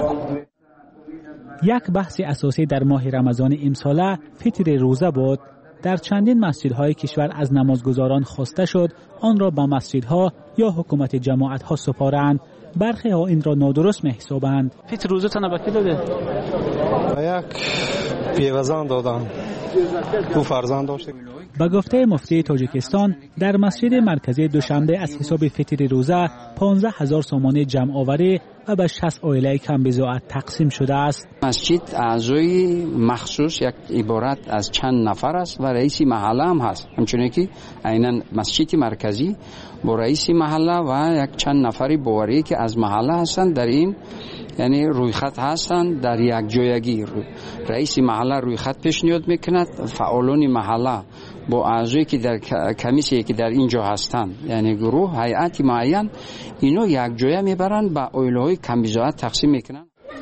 یک بحث اساسی در ماه رمضان امسال فطر روزه بود. در چندین مسجدهای کشور از نمازگزاران خواسته شد آن را به مسجدها یا حکومت جماعتها سپارند. برخی ها این را نادرست محسوبند. فطر روزه تنها به کی داده؟ یک پیوزن دادن. دو فرزند داشت. به گفته مفتی تاجیکستان در مسجد مرکزی دوشنبه از حساب فطر روزه پانزده هزار سامانه جمع آوری و به شصت عائله کم بضاعت تقسیم شده است. مسجد اعضای مخصوص یک عبارت از چند نفر است و رئیس محله هم هست. همچنین که عیناً مسجد مرکزی با رئیس محله و یک چند نفری باوری که از محله هستند در این یعنی روی خط هستند در یک جایگی. رئیس محله روی خط پیشنهاد میکند، فعالان محله با اعضایی که در کمیسی که در اینجا هستند یعنی گروه هیئت معین اینو یک جای میبرند به عائله‌های کم بضاعت تقسیم میکنند.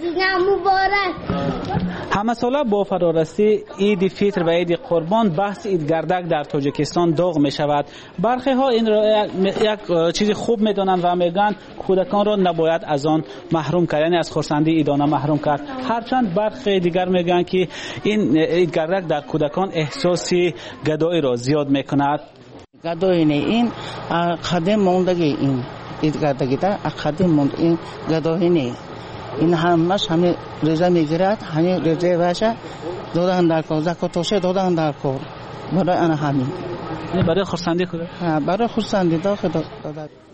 مبارک. همه ساله با فرارسی عید فطر و عید قربان بحث عیدگردک در تاجیکستان داغ می شود. برخی ها این را یک چیز خوب می دانند و میگن کودکان را نباید از آن محروم کرد، یعنی از خرسندی عیدانه محروم کرد. هرچند برخی دیگر میگن که این عیدگردک در کودکان احساس گدایی را زیاد می کند. گدایی نه، این خدم موندگی این عیدگردکی تا خدم موند این گدایی نه. این همش همه رضا میگیرد، همه رضا باشه دادن در کار زکاتش دادن در کار برای آن همین برای خرسندی کودک. ها برای خرسندی داخل داد.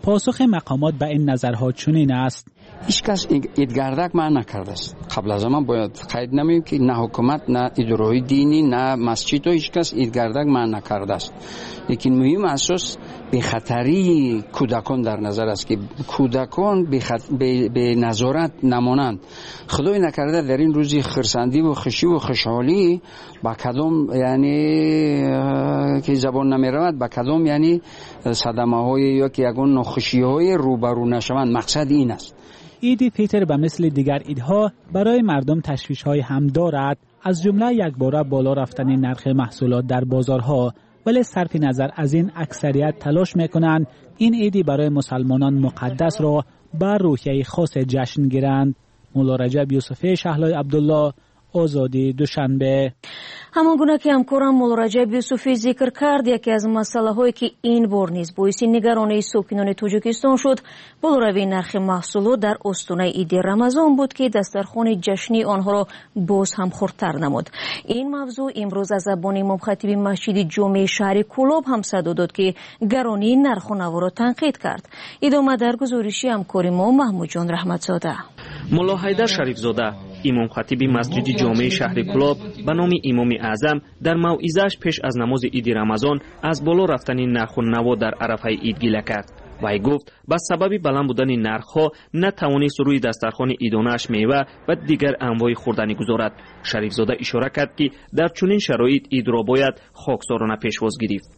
پاسخ مقامات به این نظرها چنین است: هیچ کس ایدگردک من نکرده است. قبل از ما باید قید نمیم که نه حکومت نه اداره دینی نه مسجد هیچ کس ایدگردک من نکرده است. لیکن مهم اساس به خطری کودکان در نظر است که کودکان به, خط... به... به نظارت نمانند. خدای نکرده در این روزی خرسندی و خوشی و خوشحالی با کدام یعنی که زبان نمی رود با کدام یعنی صدمه های یا که یگان ناخوشی های روبرو نشوند. مقصد این است. عید فیتر به مثل دیگر عیدها برای مردم تشویش های هم دارد، از جمله یک باره بالا رفتن نرخ محصولات در بازارها، ولی صرف نظر از این اکثریت تلاش میکنند این عیدی برای مسلمانان مقدس را بر روحیه خاص جشن گیرند. مولا رجب یوسفی شهلای عبدالله، آزادی، دوشنبه. همان گونه که همکارم مولا رجب یوسفی ذکر کرد، یکی از مسئله هایی که این بار نیز باعث نگرانی ساکنان تاجیکستان شد بالاروی نرخ محصولات در استانه عید رمضان بود که دسترخوان جشنی آنها را باز هم خردتر نمود. این موضوع امروز از زبان امام خطیب مسجد جامع شهر کلاب هم صدا داد که گرانی نرخ و نوا را تنقید کرد. ادامه در گزارشی همکار ما محمود جان رحمتزاده. مولا حیدر شریف زاده امام خطیب مسجد جامع شهر کلاب به نام امام اعظم در موعظه‌اش پیش از نماز عید رمضان از بالا رفتن نرخ و نوا در عرفه عید گله کرد. وی گفت به سبب بلند بودن نرخ‌ها نتوانست روی دسترخوان عیدانه‌اش میوه و دیگر انواع خوردنی گذارد. شریف زاده اشاره کرد که در چنین شرایط عید را باید خاکسارانه پیشواز گرفت.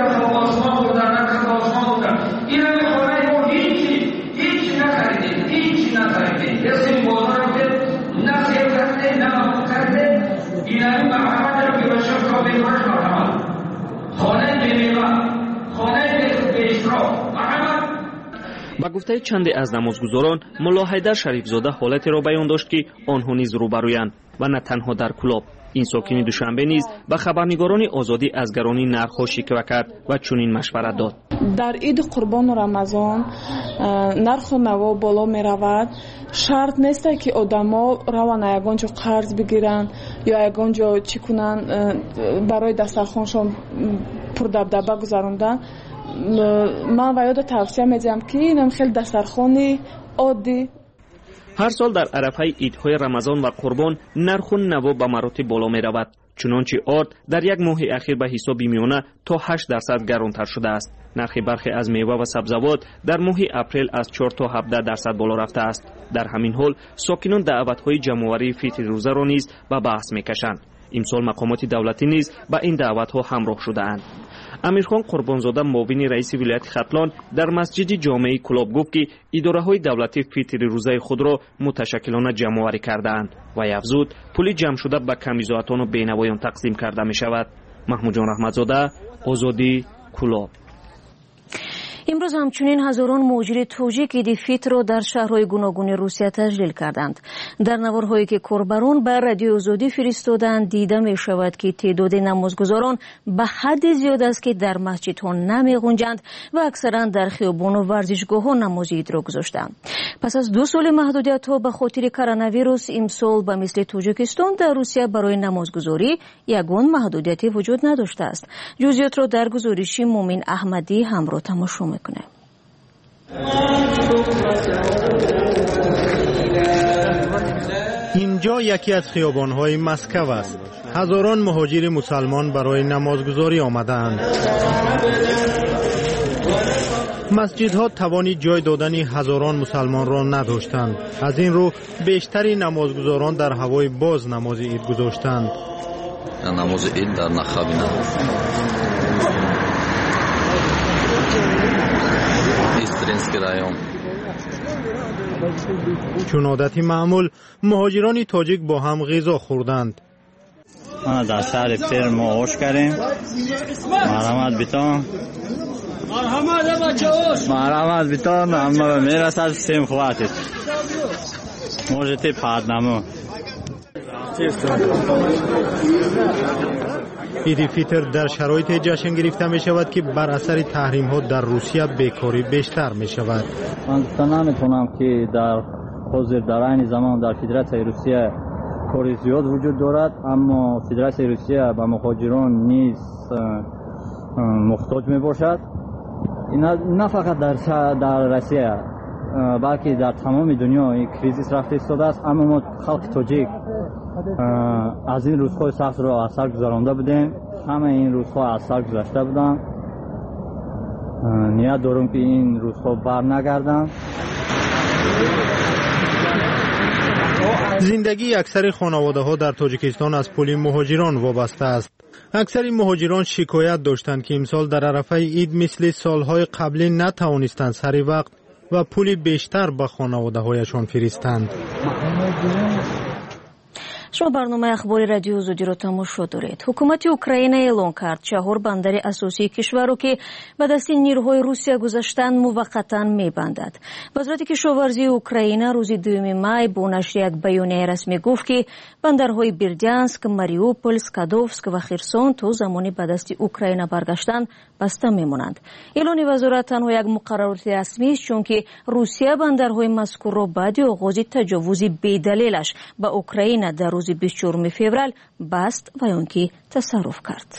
با گفته چند از نمازگزاران، مولا حیدر شریف زاده حالتی را بیان داشت که آنها نیز روبرویند و نه تنها در کلاب. این ساکن دوشنبه نیز به خبرنگاران آزادی از گرانی نرخ‌ها شکوه کرد و چنین مشورت داد: در عید قربان و رمضان نرخ و نوا بالا می رود. شرط نیست که آدما روان یگان جا قرض بگیرن یا یگان جا چی کنن برای دسترخوانشان پر دبدبه گذراندن. من و یاد توصیه میدم که اینم خیلی دسترخوانی عادی. هر سال در عرفه عیدهای رمضان و قربان نرخ و نوا به مراتب بالا می رود. چنانچه آرد در یک ماه اخیر به حساب میانه تا هشت درصد گرانتر شده است. نرخ برخی از میوه و سبزوات در ماه اپریل از چهار تا هفده درصد بالا رفته است. در همین حال ساکنان دعوت‌های جمع‌آوری فطر روزه را نیز به بحث می‌کشند. امسال مقامات دولتی نیز به این دعوت‌ها همراه شده‌اند. امیرخان قربانزاده معاون رئیس ولایت ختلان در مسجد جامع کلاب گفت که اداره‌های دولتی فطر روزه خود را متشکلانه جمع‌آوری کرده‌اند و افزود پول جمع شده به کمیزاتان و بینوایان تقسیم کرده می‌شود. محمود جان رحمتزاده، آزادی، کلاب. امروز همچنین هزاران مهاجر تاجیک عید فطر را در شهرهای گوناگون روسیه تجلیل کردند. در نوارهایی که کاربران به رادیو آزادی فرستادند دیده می شود که تعداد نمازگزاران به حد زیاد است که در مسجدها نمی گنجند و اکثرا در خیابان و ورزشگاه ها نماز عید را گذاشتند. پس از دو سال محدودیت ها به خاطر کرونا ویروس امسال به مثل تاجیکستان در روسیه برای نمازگزاری یگان محدودیتی وجود نداشته است. جزئیات را در گزارشی مومن احمدی همراه تماشا میکنه. اینجا یکی از خیابان‌های مسکو است. هزاران مهاجر مسلمان برای نمازگزاری آمدند. مسجدها توانی جای دادن هزاران مسلمان را نداشتند. از این رو بیشتری نمازگزاران در هوای باز نماز عید گذاشتند. نماز عید در نخابینا چون عادتی معمول مهاجران تاجیک با هم غذا خوردند. ما در شهر پیر ما آش کردیم. مرحمت بیتان مرحمت بیتان اما میرسد سیم خواتید موجتی پردنمو. عید فطر در شرایط جشن گرفته می شود که بر اثر تحریم ها در روسیه بیکاری بیشتر می شود. من نمیتونم که در حاضر در این زمان در فدراسیون روسیه کاری زیاد وجود دارد، اما فدراسیون روسیه به مهاجران نیز محتاج می باشد. نه فقط در در روسیه بلکه در تمام دنیا این کریزیس رفته ایستاده است. اما ما خلق تاجیک از این روزهای سخت رو اثر گذرانده بودیم. همه این روزها اثر گذشته بودن. نیت دارم که این روزها بر نگردن. زندگی اکثر خانواده ها در تاجیکستان از پول مهاجران وابسته است. اکثر مهاجران شکایت داشتند که امسال در عرفه عید مثل سالهای قبلی نتوانستند سر وقت و پول بیشتر به خانواده هایشان فرستند. شما برنامه اخباری رادیو زودی رو تماشا دارید. حکومت اوکراین اعلام کرد چهار بندر اساسی کشور رو که به دست نیروهای روسیه گذاشتن موقتا میبندد. وزارت کشاورزی اوکراین روز دوم می با نشر یک بیانیه رسمی گفت که بندرهای بیردянسک، ماریوپول، سکادوفسک و خرسون تا زمانی به دست اوکراین برگشتن بسته میمونند. اعلان وزارت تنها یک مقررات رسمی است چون که روسیه بندرهای مذکور را بعد آغاز تجاوز بی‌دلیلش به اوکراین در روز بیست و چهارم فوریه بست و آن که تصرف کرد.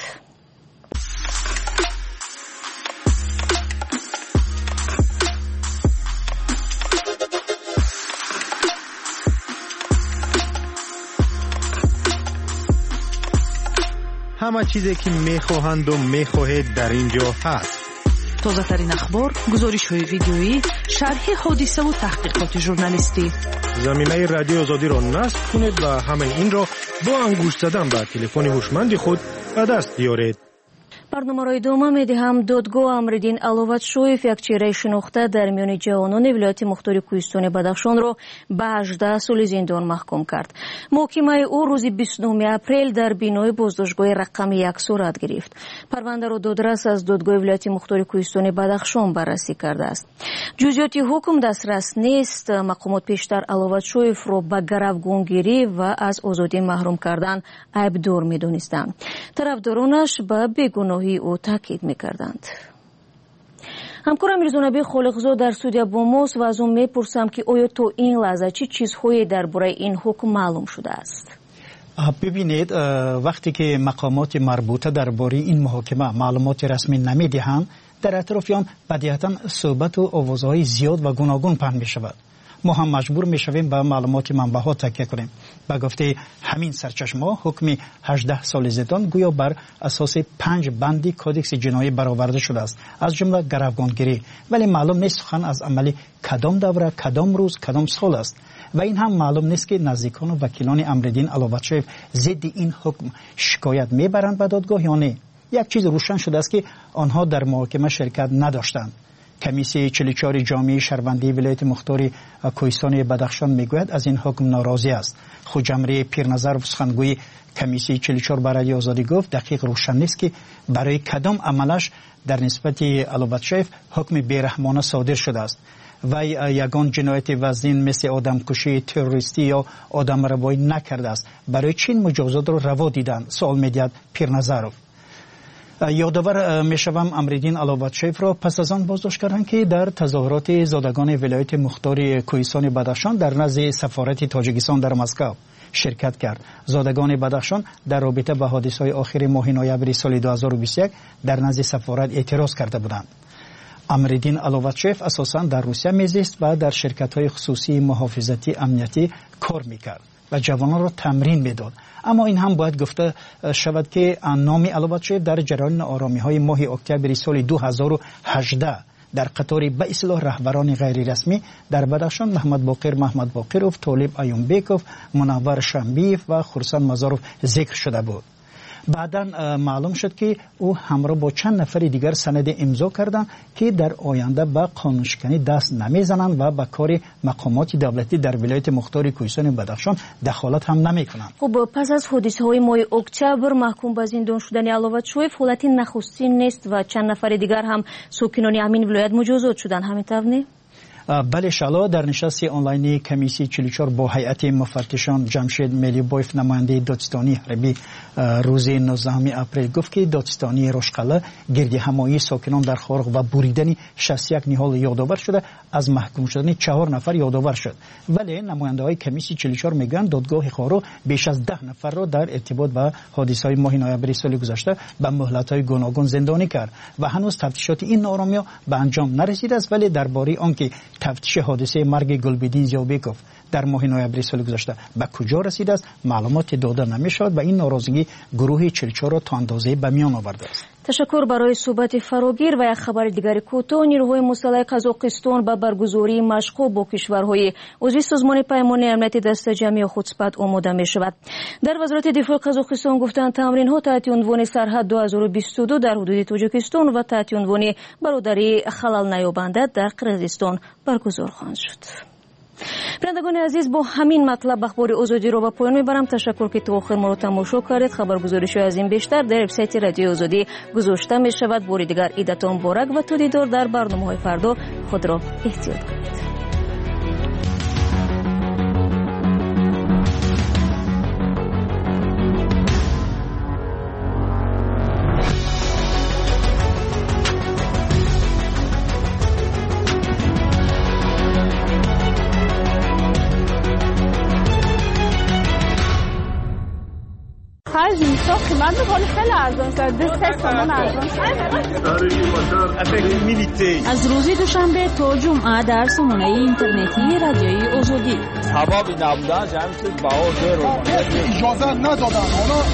همه چیزی که میخواهند و میخواهید در اینجا هست. تازه ترین اخبار، گزارش های ویدیویی، شرح حادثه و تحقیقات ژورنالیستی. زمینه رادیو آزادی را نصب کنید و همه این را با انگشت زدن به تلفن هوشمند خود به دست بیارید. برنامه را ادامه می‌دهم. دادگاه امردین аловатшоев یک چهره شناخته در میان جوانان ولایت مختار کوهستان بدخشان را به هجده سال زندان محکوم کرد. محاکمه او روز بیست و نه اپریل در بینای بازداشتگاه رقم یک صورت گرفت. پرونده را دادرس از دادگاه ولایت مختار کوهستان بدخشان بررسی کرده است. جزئیات حکم دسترس نیست. مقامات پیشتر аловатшоев را به گروگانگیری و از آزادی محروم کردن عیبدار می‌دانستند. طرفدارانش به بیگناهی او تاکید می‌کردند. همکارم میرزانبی خالقزاد در استودیو با ماست و از اون میپرسم که آیا تا این لحظه چه چیزهایی درباره این حکم معلوم شده است؟ ببینید، وقتی که مقامات مربوطه درباره این محاکمه معلومات رسمی نمیدهند، در اطراف آن بدیهیاً صحبت و آوازهای زیاد و گوناگون پخش می‌شود. ما هم مجبور میشویم به معلومات منبع‌ها تکیه کنیم. به گفته همین سرچشمه‌ها حکم هجده سال زندان گویا بر اساس پنج بندی کدکس جنایی برآورده شده است، از جمله گروگانگیری، ولی معلوم نیست سخن از عمل کدام دوره، کدام روز، کدام سال است. و این هم معلوم نیست که نزدیکان و وکیلان امردین аловатшоев ضد این حکم شکایت میبرند به دادگاه یا نه. یک چیز روشن شده است که آنها در محاکمه شرکت نداشتند. کمیسیون چهل و چهار جامعه شهروندی ولایت مختار کوهستان بدخشان میگوید از این حکم ناراضی است. خود جمهوری پیرنظر و سخنگوی کمیسیون چهل و چهار برای آزادی گفت دقیق روشن نیست که برای کدام عملش در نسبت аловатшоев حکم بیرحمانه صادر شده است. و یگان جنایت وزین مثل آدمکشی، تروریستی یا آدم روایی نکرده است. برای چین مجازات را روا دیدند؟ سوال می‌دهد پیرنظرов. یادآور میشوم امردین аловатшоев را پس از آن بازداشت کردند که در تظاهرات زادگان ولایت مختار کوهستان بدخشان در نزد سفارت تاجیکستان در مسکو شرکت کرد. زادگان بدخشان در رابطه با حادثه‌های آخر ماه نوامبر سال دو هزار و بیست و یک در نزد سفارت اعتراض کرده بودند. امردین аловатшоев اساساً در روسیه میزیست و در شرکت‌های خصوصی محافظتی امنیتی کار میکرد و جوانان را تمرین میداد. اما این هم باید گفته شود که نام аловатшоев در جریان آرامی‌های ماه اکتبر سال دو هزار و هجده در قطار به اصطلاح رهبران غیر رسمی در بدخشان محمد باقر محمد باقرov، طالب ایومبکov، منور شنبیف و خرسان مزاروف ذکر شده بود. بعدا معلوم شد که او همراه با چند نفر دیگر سند امضا کردند که در آینده به قانونشکنی دست نمیزنند و به کار مقامات دولتی در ولایت مختار کوهستان بدخشان دخالت هم نمیکنند. خب پس از حادثه های ماه اکتبر محکوم به زندان شدن аловатшоев حالت نخستین نیست و چند نفر دیگر هم ساکنان همین ولایت مجازات شدند، همین طور نه؟ بله شالا در نشست آنلاینی کمیسی چهل و چهار با هیئت مفتشان جمشید ملیبویف نماینده دادستانی حربی روز نوزدهم اپریل گفت که دادستانی رشقله گرد همایی ساکنان در خارق و بریدن شصت و یک نهال یادآور شده، از محکوم شدن چهار نفر یادآور شد. ولی نماینده های کمیسی چهل و چهار میگن دادگاه خارق بیش از ده نفر را در ارتباط با حادثه های ماه نوامبر سال گذشته به مهلت های گوناگون زندانی کرد و هنوز تفتیشات این نارامی‌ها به انجام نرسیده است. ولی درباره آنکه تفتیش حادثه مرگ گلبدین زیابکوف در ماه نوامبر سال گذشته به کجا رسیده است معلومات داده نمی‌شود و این ناراضگی گروه چهل و چهار را تا اندازه به میان آورده است. تشکر برای صحبت فراگیر و یک خبر دیگر کوتاه. نیروهای مسلح قزاقستان با برگزاری مشق‌ها با کشورهای عضو سازمان پیمان امنیتی دست جمعی خودسپد آماده می‌شود. در وزارت دفاع قزاقستان گفتند تمرین‌ها تحت عنوان سرحد دو هزار و بیست و دو در حدود تاجیکستان و تحت عنوان برادری خلل نیابنده در قرقیزستان برگزار خواهند شد. بینندگان عزیز، با همین مطلب اخبار آزادی را به پایان میبرم. تشکر که تا آخر ما را تماشا کردید. خبرگزارش از این بیشتر در وبسایت رادیو آزادی گذاشته می شود. بار دیگر عیدتان مبارک و تا دیدار در برنامه‌های فردا. خود را احتیاط کنید. من دوباره خیلی ارزان شد. دست سامان ارزان شد. از روز دوشنبه تا جمعه در سامانه اینترنتی رادیوی آزادی. سبب نبودن جمعیت باور رو اجازه ندادن.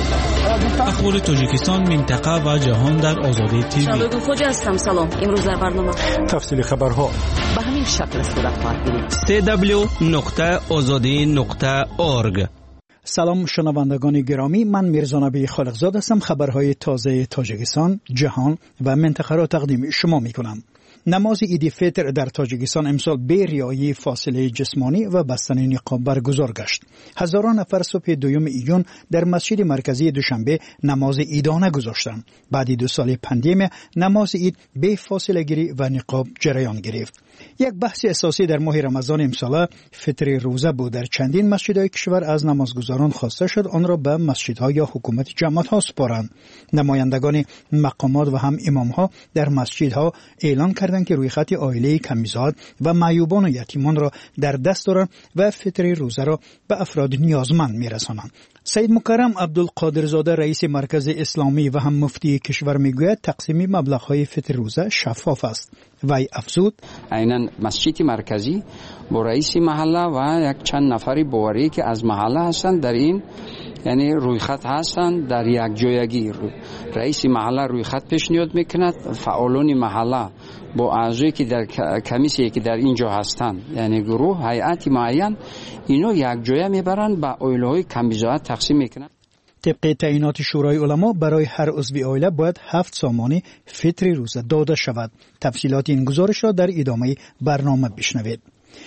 اخبار تاجیکستان، منطقه و جهان در آزادی تیوی. شامل خوجا هستم. سلام. امروز در برنامه تفصیل خبرها به همین شکل صورت خواهد گرفت. دبلیو دبلیو دبلیو نقطه آزادی نقطه اورگ. سلام شنوندگان گرامی، من میرزا نبی خالقزاد هستم. خبرهای تازه تاجیکستان، جهان و منطقه را تقدیم شما میکنم. نماز عید فطر در تاجیکستان امسال به رعایت فاصله جسمانی و بستن نقاب برگزار گشت. هزاران نفر صبح دوم ایون در مسجد مرکزی دوشنبه نماز عیدانه گذاشتند. بعد دو سال پندمی نماز عید به فاصله گیری و نقاب جریان گرفت. یک بحث اساسی در ماه رمضان امسال فطر روزه بود. در چندین مسجدهای کشور از نمازگزاران خواسته شد آن را به مسجدها یا حکومت جماعت‌ها سپارند. نمایندگان مقامات و هم امام‌ها در مسجدها اعلان کردند که روی خط عائله کمیزاد و معیوبان و یتیمان را در دست دارند و فطر روزه را به افراد نیازمند می‌رسانند. سید مکرم عبدالقادرزاده رئیس مرکز اسلامی و هم مفتی کشور میگوید تقسیم مبلغ‌های فطر روزه شفاف است. وی افزود عیناً مسجد مرکزی با رئیس محله و یک چند نفری باوری که از محله هستند در این یعنی روی خط هستند در یک جایگی رئیس محله روی خط پیشنهاد میکند، فعالان محله با اعضایی که در کمیسی که در اینجا هستند یعنی گروه هیئت معین اینو یک جای میبرند به عائله‌های کمبیزاد تقسیم میکنند. طبق تعیینات شورای علما برای هر عضو عائله باید هفت سامان فطر روزه داده شود. تفصیلات این گزارش را در ادامه برنامه بشنوید.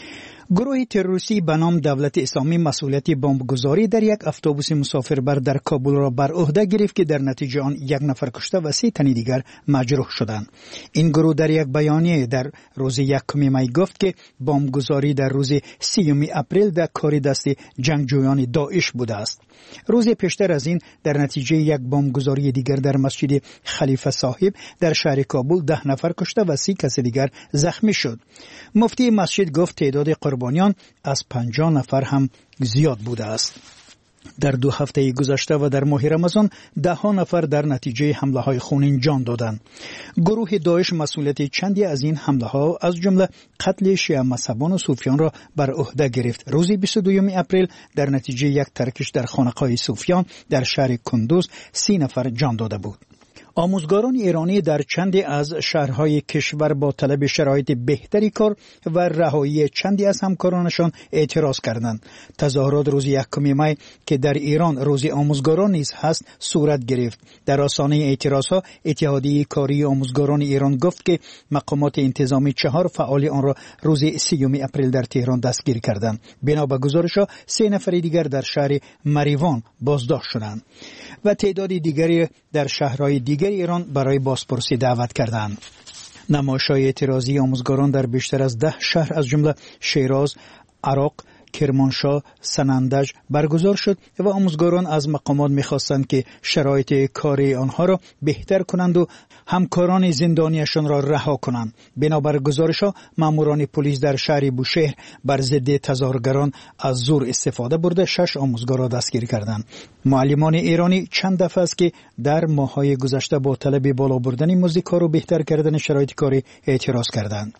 گروه تروریستی به نام دولت اسلامی مسئولیت بمبگذاری در یک اتوبوس مسافربر در کابل را بر عهده گرفت که در نتیجه آن یک نفر کشته و سه تن دیگر مجروح شدند. این گروه در یک بیانیه در روز یکم می گفت که بمبگذاری در روز سیوم اپریل در کار دست جنگجویان داعش بوده است. روز پیشتر از این در نتیجه یک بمبگذاری دیگر در مسجد خلیفه صاحب در شهر کابل ده نفر کشته و سی کس دیگر زخمی شد. مفتی مسجد گفت تعداد قربانیان از پنجاه نفر هم زیاد بوده است. در دو هفته گذشته و در ماه رمضان ده ها نفر در نتیجه حمله های خونین جان دادند. گروه داعش مسئولیت چندی از این حمله ها از جمله قتل شیعه مذهبان و صوفیان را بر عهده گرفت. روز بیست و دوم اپریل در نتیجه یک ترکش در خانقاه صوفیان در شهر کندوز سی نفر جان داده بود. آموزگاران ایرانی در چندی از شهرهای کشور با طلب شرایط بهتری کار و رهایی چندی از همکارانشان اعتراض کردند. تظاهرات روز یکم می که در ایران روز آموزگاران نیز هست صورت گرفت. در آستانه اعتراضها اتحادیه کاری آموزگاران ایران گفت که مقامات انتظامی چهار فعال آن را روز سیوم اپریل در تهران دستگیر کردند. بنا به گزارش‌ها سه نفر دیگر در شهر مریوان بازداشت شدند و تعداد دیگری در شهرهای دیگر ایران برای بازپرسی دعوت کردند. نمایش‌های اعتراضی آموزگاران در بیشتر از ده شهر از جمله شیراز، عراق، کرمانشاه، سنندج برگزار شد و آموزگاران از مقامات می‌خواستند که شرایط کاری آنها را بهتر کنند و همکاران زندانیشان را رها کنند. بنابر گزارش‌ها ماموران پلیس در شهر بوشهر بر ضد تظاهرگران از زور استفاده برده شش آموزگار را دستگیر کردند. معلمان ایرانی چند دفعه است که در ماه‌های گذشته با طلب بالا بردن مزد کار و بهتر کردن شرایط کاری اعتراض کردند.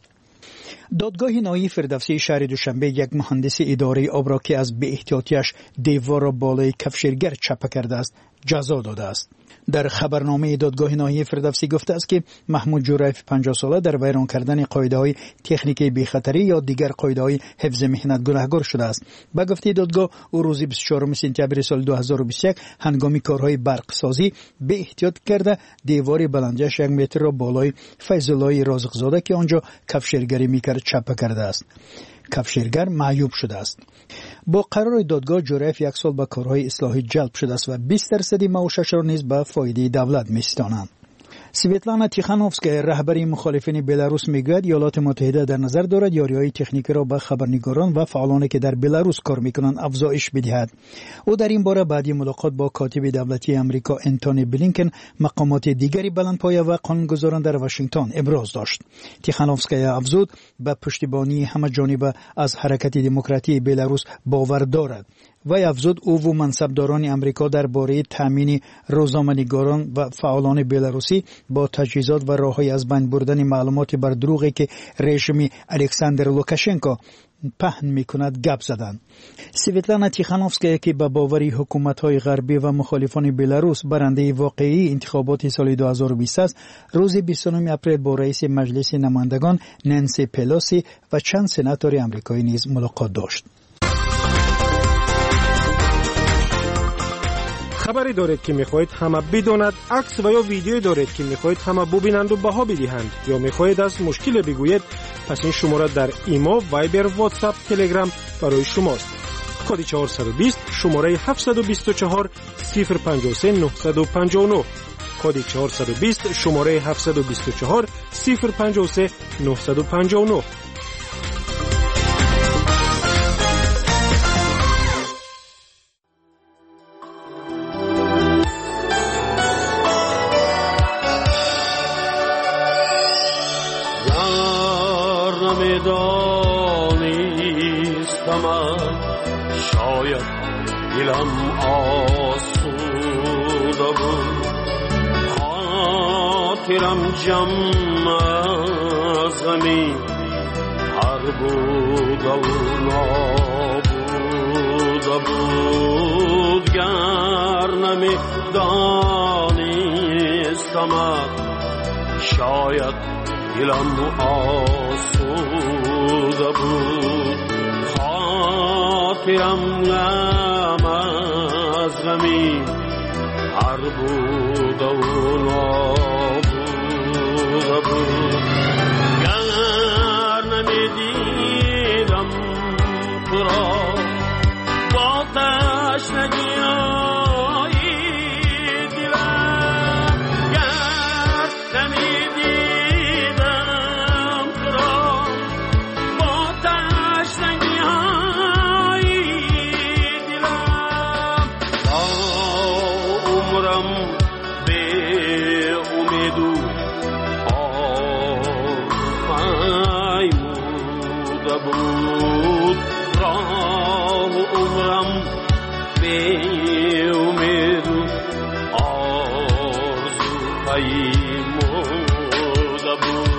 دادگاه نهایی فردوسی شهر دوشنبه یک مهندس اداره آب را که از بی‌احتیاطی‌اش دیوار را بالای کفشیرگر چپه کرده است جزا داده است. در خبرنامه دادگاه نهایی فردوسی گفته است که محمود جورایف پنجاه ساله در ویران کردن قاعده‌های تکنیکی بی‌خطری یا دیگر قاعده‌های حفظ مهنت گناهکار شده است. به گفته دادگاه او روز بیست و چهارم سپتامبر سال دو هزار و بیست و یک هنگام کارهای برق سازی به احتیاط کرده دیوار بلندیش یک متر را بالای فیض‌الله رازقزاده که آنجا کفشیرگری می‌کرد چپه کرده است. کفشیرگر معیوب شده است. با قرار دادگاه جورایف یک سال به کارهای اصلاحی جلب شده است و بیست درصد معاشش را نیز به فایده دولت می‌ستانند. سویتلانا تیخانوفسکا رهبری مخالفین بلاروس میگوید ایالات متحده در نظر دارد یاریهای تکنیکی را به خبرنگاران و فعالانی که در بلاروس کار میکنند افزایش بدهد. او در این باره بعد ملاقات با کاتب دولتی امریکا انتونی بلینکن مقامات دیگری بلندپایه و قانونگذاران در واشنگتن ابراز داشت. تیخانوفسکا افزود به پشتیبانی همه جانبه از حرکت دموکراتی بلاروس باور دارد. و افزود او و منصبداران امریکا درباره تامین روزنامه‌نگاران و فعالان بلاروسی با تجهیزات و راه‌های از بین بردن معلومات بر دروغی که رژیم الکساندر لوکاشنکو پهن می‌کند گپ زدند. سویتلانا تیخانوفسکا که به باوری حکومت‌های غربی و مخالفان بلاروس برنده واقعی انتخابات سال دو هزار و بیست است، روز بیست و نه اپریل با رئیس مجلس نمایندگان نانسی پلوسی و چند سناتور آمریکایی نیز ملاقات داشت. خبری دارید که میخواهید همه بداند، عکس و یا ویدیویی دارید که میخواهید همه ببینند و بها بدهند یا میخواهید از مشکل بگویید، پس این شماره در ایمو، وایبر، واتساپ، تلگرام برای شماست. کد چهارصد و بیست شماره هفتصد و بیست و چهار صفر پنجاه و سه نهصد و پنجاه و نه. کد چهارصد و بیست شماره هفتصد و بیست و چهار صفر پنجاه و سه نهصد و پنجاه و نه. شاید دلم آسوده بود، خاطرم جمع از غمی هر بود و نابوده بود. گر نمی دانستم شاید دلم آسوده بود، خاطرم غم از غمی هر بود و نابوده بود. گر نمیدیدم تو را با تشنگی دلم، گر نمیدیدم تو را با تشنگی بود، راه عمرم به امید آرزو پیموده بود.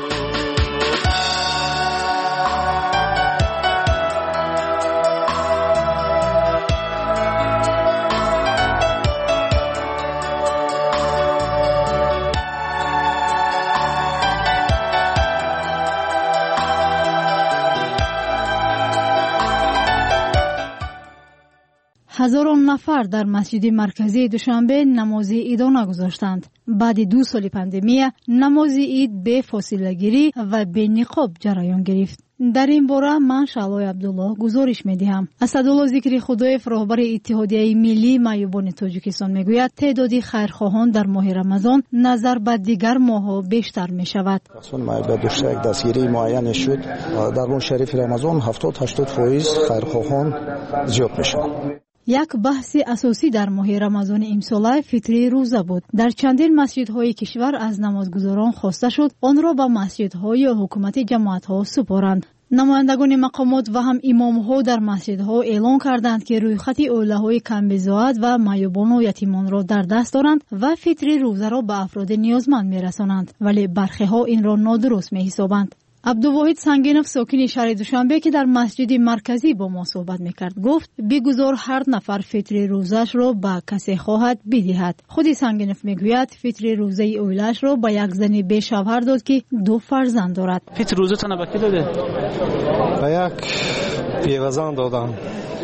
هزاران نفر در مسجد مرکزی دوشنبه نماز عیدانه گذاشتند. بعد دو سال پاندمی نماز عید به فاصله گیری و به نقاب جریان گرفت. در این باره من شعلای عبدالله گزارش می‌دهم. اسدالله ذکری خدایف رهبر اتحادیه ملی معیوبان تاجیکستان میگوید تعداد خیرخواهان در ماه رمضان نظر به دیگر ماه‌ها بیشتر می‌شود. اصلا معیوب داشته یک دستگیری معین شد. در ماه شریف رمضان هفتاد تا هشتاد درصد خیرخواهان زیاد میشن. یک بحث اساسی در ماه رمضان امسال فطر روزه بود. در چندین مسجدهای کشور از نمازگزاران خواسته شد آن را به مسجدها یا حکومت جماعتها سپارند. نمایندگان مقامات و هم امامها در مسجدها اعلان کردند که رویخط عائله‌های کم‌بضاعت و معیوبان و یتیمان را در دست دارند و فطر روزه را به افراد نیازمند می‌رسانند، ولی برخی‌ها این را نادرست می‌حسابند. عبدالواحد سنگینف ساکن شهر دوشنبه که در مسجد مرکزی با ما صحبت میکرد گفت بگذار هر نفر فطر روزش را به کسی خواهد بدهد. خود سنگینف میگوید فطر روزه اویلش را به یک زن به شوهر داد که دو فرزند دارد. فطر روزه تان به کی داده؟ به یک پیوزن دادم.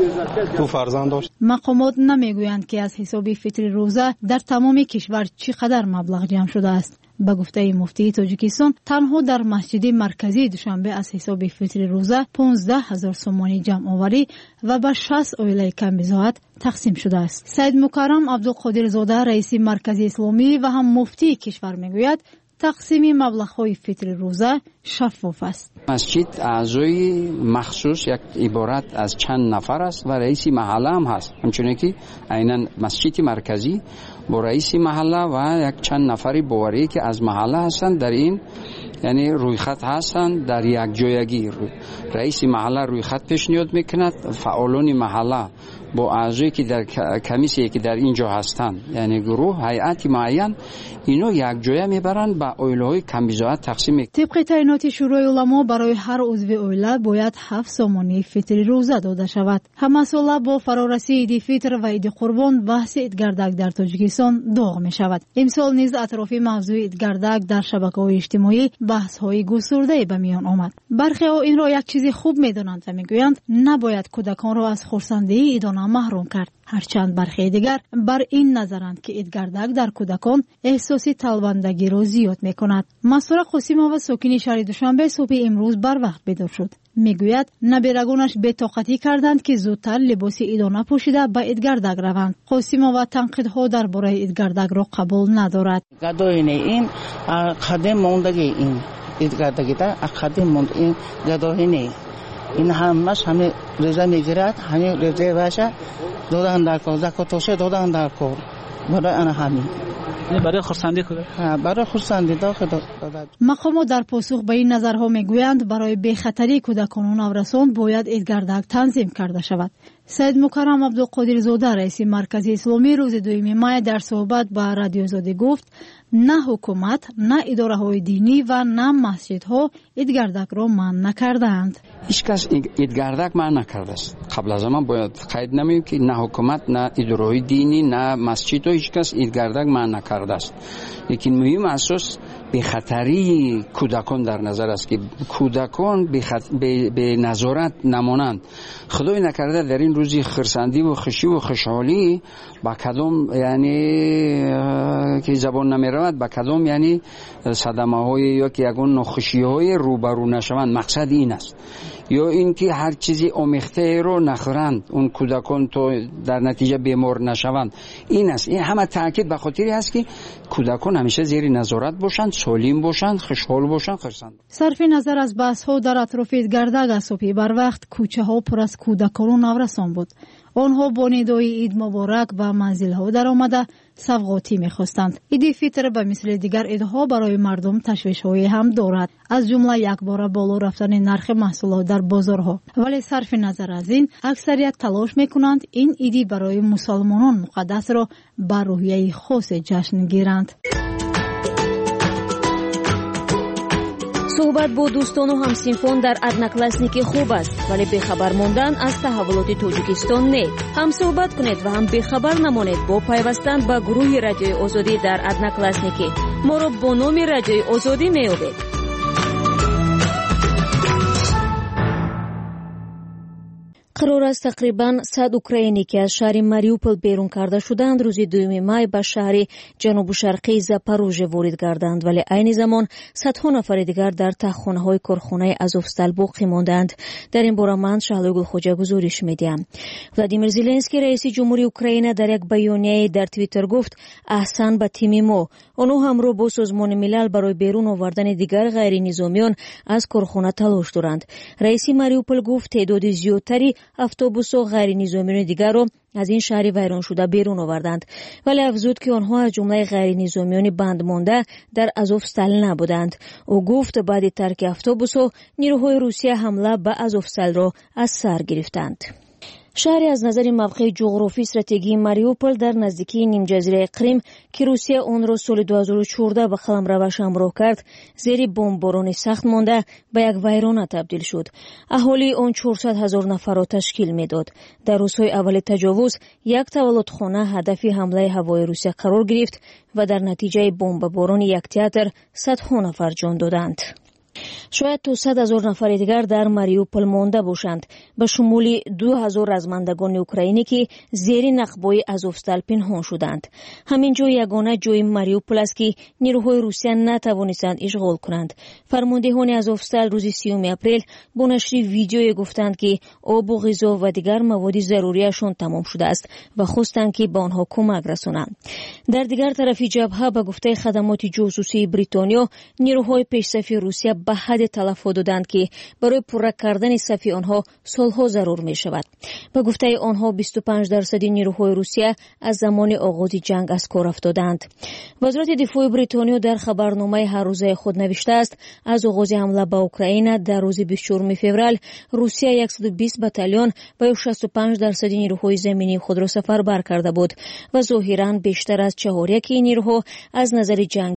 دو فرزند داشت. مقامات نمیگویند که از حساب فطر روزه در تمام کشور چقدر مبلغ جمع شده است. به گفته مفتی تاجیکستان تنها در مسجد مرکزی دوشنبه از حساب فطر روزه پانزده هزار سومانی جمع آوری و به شصت عائله کم‌بضاعت تقسیم شده است. سید مکرم عبدالقادر زاده رئیس مرکز اسلامی و هم مفتی کشور میگوید تقسیم مبلغ‌های فطر روزه شفاف است. مسجد اعضای مخصوص یک عبارت از چند نفر است و رئیس محله هم هست. همچنین که عیناً مسجد مرکزی با رئیس محله و یک چند نفری باوری که از محله هستند در این یعنی روی خط هستند در یک جایگی. رئیس محله روی خط پیشنهاد میکند، فعالان محله با اعضایی که در کمیسی که در اینجا هستند یعنی گروه هیئت معین اینو یک جای میبرند به عائله‌های کم‌بضاعت تقسیم میکنند. طبق تعیینات شورای علما برای هر عضو عائله باید هفت سامانی فطر روزه داده شود. همه ساله با فرارسی عید فطر و عید قربان بحث عیدگردک در تاجیکستان داغ می شود. امسال نیز اطراف موضوع عیدگردک در شبکه‌های اجتماعی بحث‌های گسترده به میان آمد. برخی‌ها این را یک چیز خوب می‌دانند و می‌گویند نباید کودکان را از خرسندی عیدانه محروم کرد. هرچند برخی دیگر بر این نظرند که عیدگردک در کودکان احساسی تلوندگی را زیاد می‌کند. مسرور قاسم‌آوا و ساکن شهر دوشنبه صبح امروز بر وقت بیدار شد. میگوید نبیرگانش بی‌طاقتی کردند که زودتر لباس عیدانه پوشیده به عیدگردک روند. قاسم‌آوا تنقیدها درباره عیدگردک را قبول ندارد. گداین این قدم موندگی این عیدگردکی تا قدم موند این گداین این همش همه رضا میگیرد همه رضا باشه دادن در کار زکاتوشه دادن در کار برای آن همین برای خرسندی کنه برای خرسندی داخل. مقامات در پاسخ به این نظرها میگویند برای بخطری کودکان و نورسان باید عیدگردک تنظیم کرده شود. سید مکرم عبدالقادر زاده رئیس مرکز اسلامی روز دوم ماه در صحبت با رادیو آزادی گفت نه حکومت نه اداره های دینی و نه مسجدها عیدگردک را منع نکردند. هیچ کس عیدگردک منع نکرده است. قبل از ما باید قید نمیم که نه حکومت نه اداره های دینی نه مسجدها هیچ کس عیدگردک منع نکرده است. لیکن مهم اساس به خطری کودکان در نظر است که کودکان به, خط... به... به نظارت نمانند. خدای نکرده در این روزی خرسندی و خوشی و خوشحالی با کدام یعنی که زبان نمیرود با کدام یعنی صدمه های یا که یگون نخوشی های روبرو نشوند. مقصد این است یا اینکه هر چیزی آمیخته رو نخورند اون کودکان تو در نتیجه بیمار نشوند. این است. این همه تاکید به خاطری است که کودکان همیشه زیر نظارت باشند، سالم باشند، خوشحال باشند، خرسند. صرف نظر از بحث ها در اطراف عیدگردک از صبح بر وقت کوچه ها پر از کودکان و نورسان بود. آنها با ندای عید مبارک و منزل ها در آمده سوغاتی می‌خواستند. عید فطر به مثل دیگر عیدها برای مردم تشویش‌هایی هم دارد، از جمله یک بار بالا رفتن نرخ محصولات در بازارها. ولی صرف نظر از این اکثریت تلاش می‌کنند این عیدی برای مسلمانان مقدس را بر روحیه خاص جشن گیرند. صحبت با دوستان و همسینفان در одноклассники خوب است، ولی بخبر ماندن از تحولات تاجیکستان نه. هم صحبت کنید و هم بخبر نمانید با پیوستن به گروه رادیوی آزادی در одноклассники. ما را با نام رادیوی آزادی می‌یابید. قرار است تقریباً صد اوکراینی که از شهر ماریوپول بیرون کرده شدند روز دوم مای به شهر جنوب شرقی زاپاروژه وارد گردند، ولی عین زمان صدها نفر دیگر در تخم‌های کارخانه آزوفستال باقی ماندند. در این باره من شهلوی خوجا گزارش میدیم. ولادیمیر زلنسکی رئیس جمهوری اوکراین در یک بیانیه در توییتر گفت احسان به تیم ما، آنها همراه با سازمان ملل برای بیرون آوردن دیگر غیر نظامیان از کارخانه تلاش دارند. رئیس ماریوپول گفت تعداد زیادتری اتوبوس و غیر نظامیان دیگر را از این شهر ویران شده بیرون آوردند، ولی افزود که آنها از جمله غیر نظامیان بند مانده در آزوفستال نبودند. او گفت بعد ترک اتوبوس نیروهای روسیه حمله به آزوفستال را از سر گرفتند. شهری از نظر موقع جغرافی استراتژی ماریوپول در نزدیکی نیم جزیره کریم که روسیه آن را سال دو هزار و چهارده به قلمروش همراه کرد، زیر بمباران سخت مانده به یک ویرانه تبدیل شد. اهالی آن چهارصد هزار نفر را تشکیل میداد. در روزهای اول تجاوز یک تولدخانه هدف حمله هوایی روسیه قرار گرفت و در نتیجه بمباران یک تئاتر صدها نفر جان دادند. شاید تا صد هزار نفر دیگر در ماریوپول مانده باشند، به شمول دو هزار رزمندگان اوکراینی که زیر نخبای آزوفستال پنهان شدند. همین جا یگانه جای ماریوپول است که نیروهای روسیه نتوانستند اشغال کنند. فرماندهان آزوفستال روز سیوم اپریل با نشر ویدیویی گفتند که آب و غذا و دیگر مواد ضروریشان تمام شده است و خواستند که به آنها کمک رسانند. در دیگر طرف جبهه به گفته خدمات جاسوسی بریتانیا، نیروهای پیش‌صف روسیه به حد تلف دادند که برای پوره کردن صف آنها سالها ضرور می شود. به گفته آنها بیست و پنج درصد نیروهای روسیه از زمان آغاز جنگ از کار افتادند. وزارت دفاع بریتانیا در خبرنامه هر روزه خود نوشته است از آغاز حمله به اوکراین در روز بیست و چهارم فوریه روسیه صد و بیست بتالون و شصت و پنج درصد نیروهای زمینی خود را سفربر کرده بود و ظاهراً بیشتر از چهار یک نیروها از نظر جنگ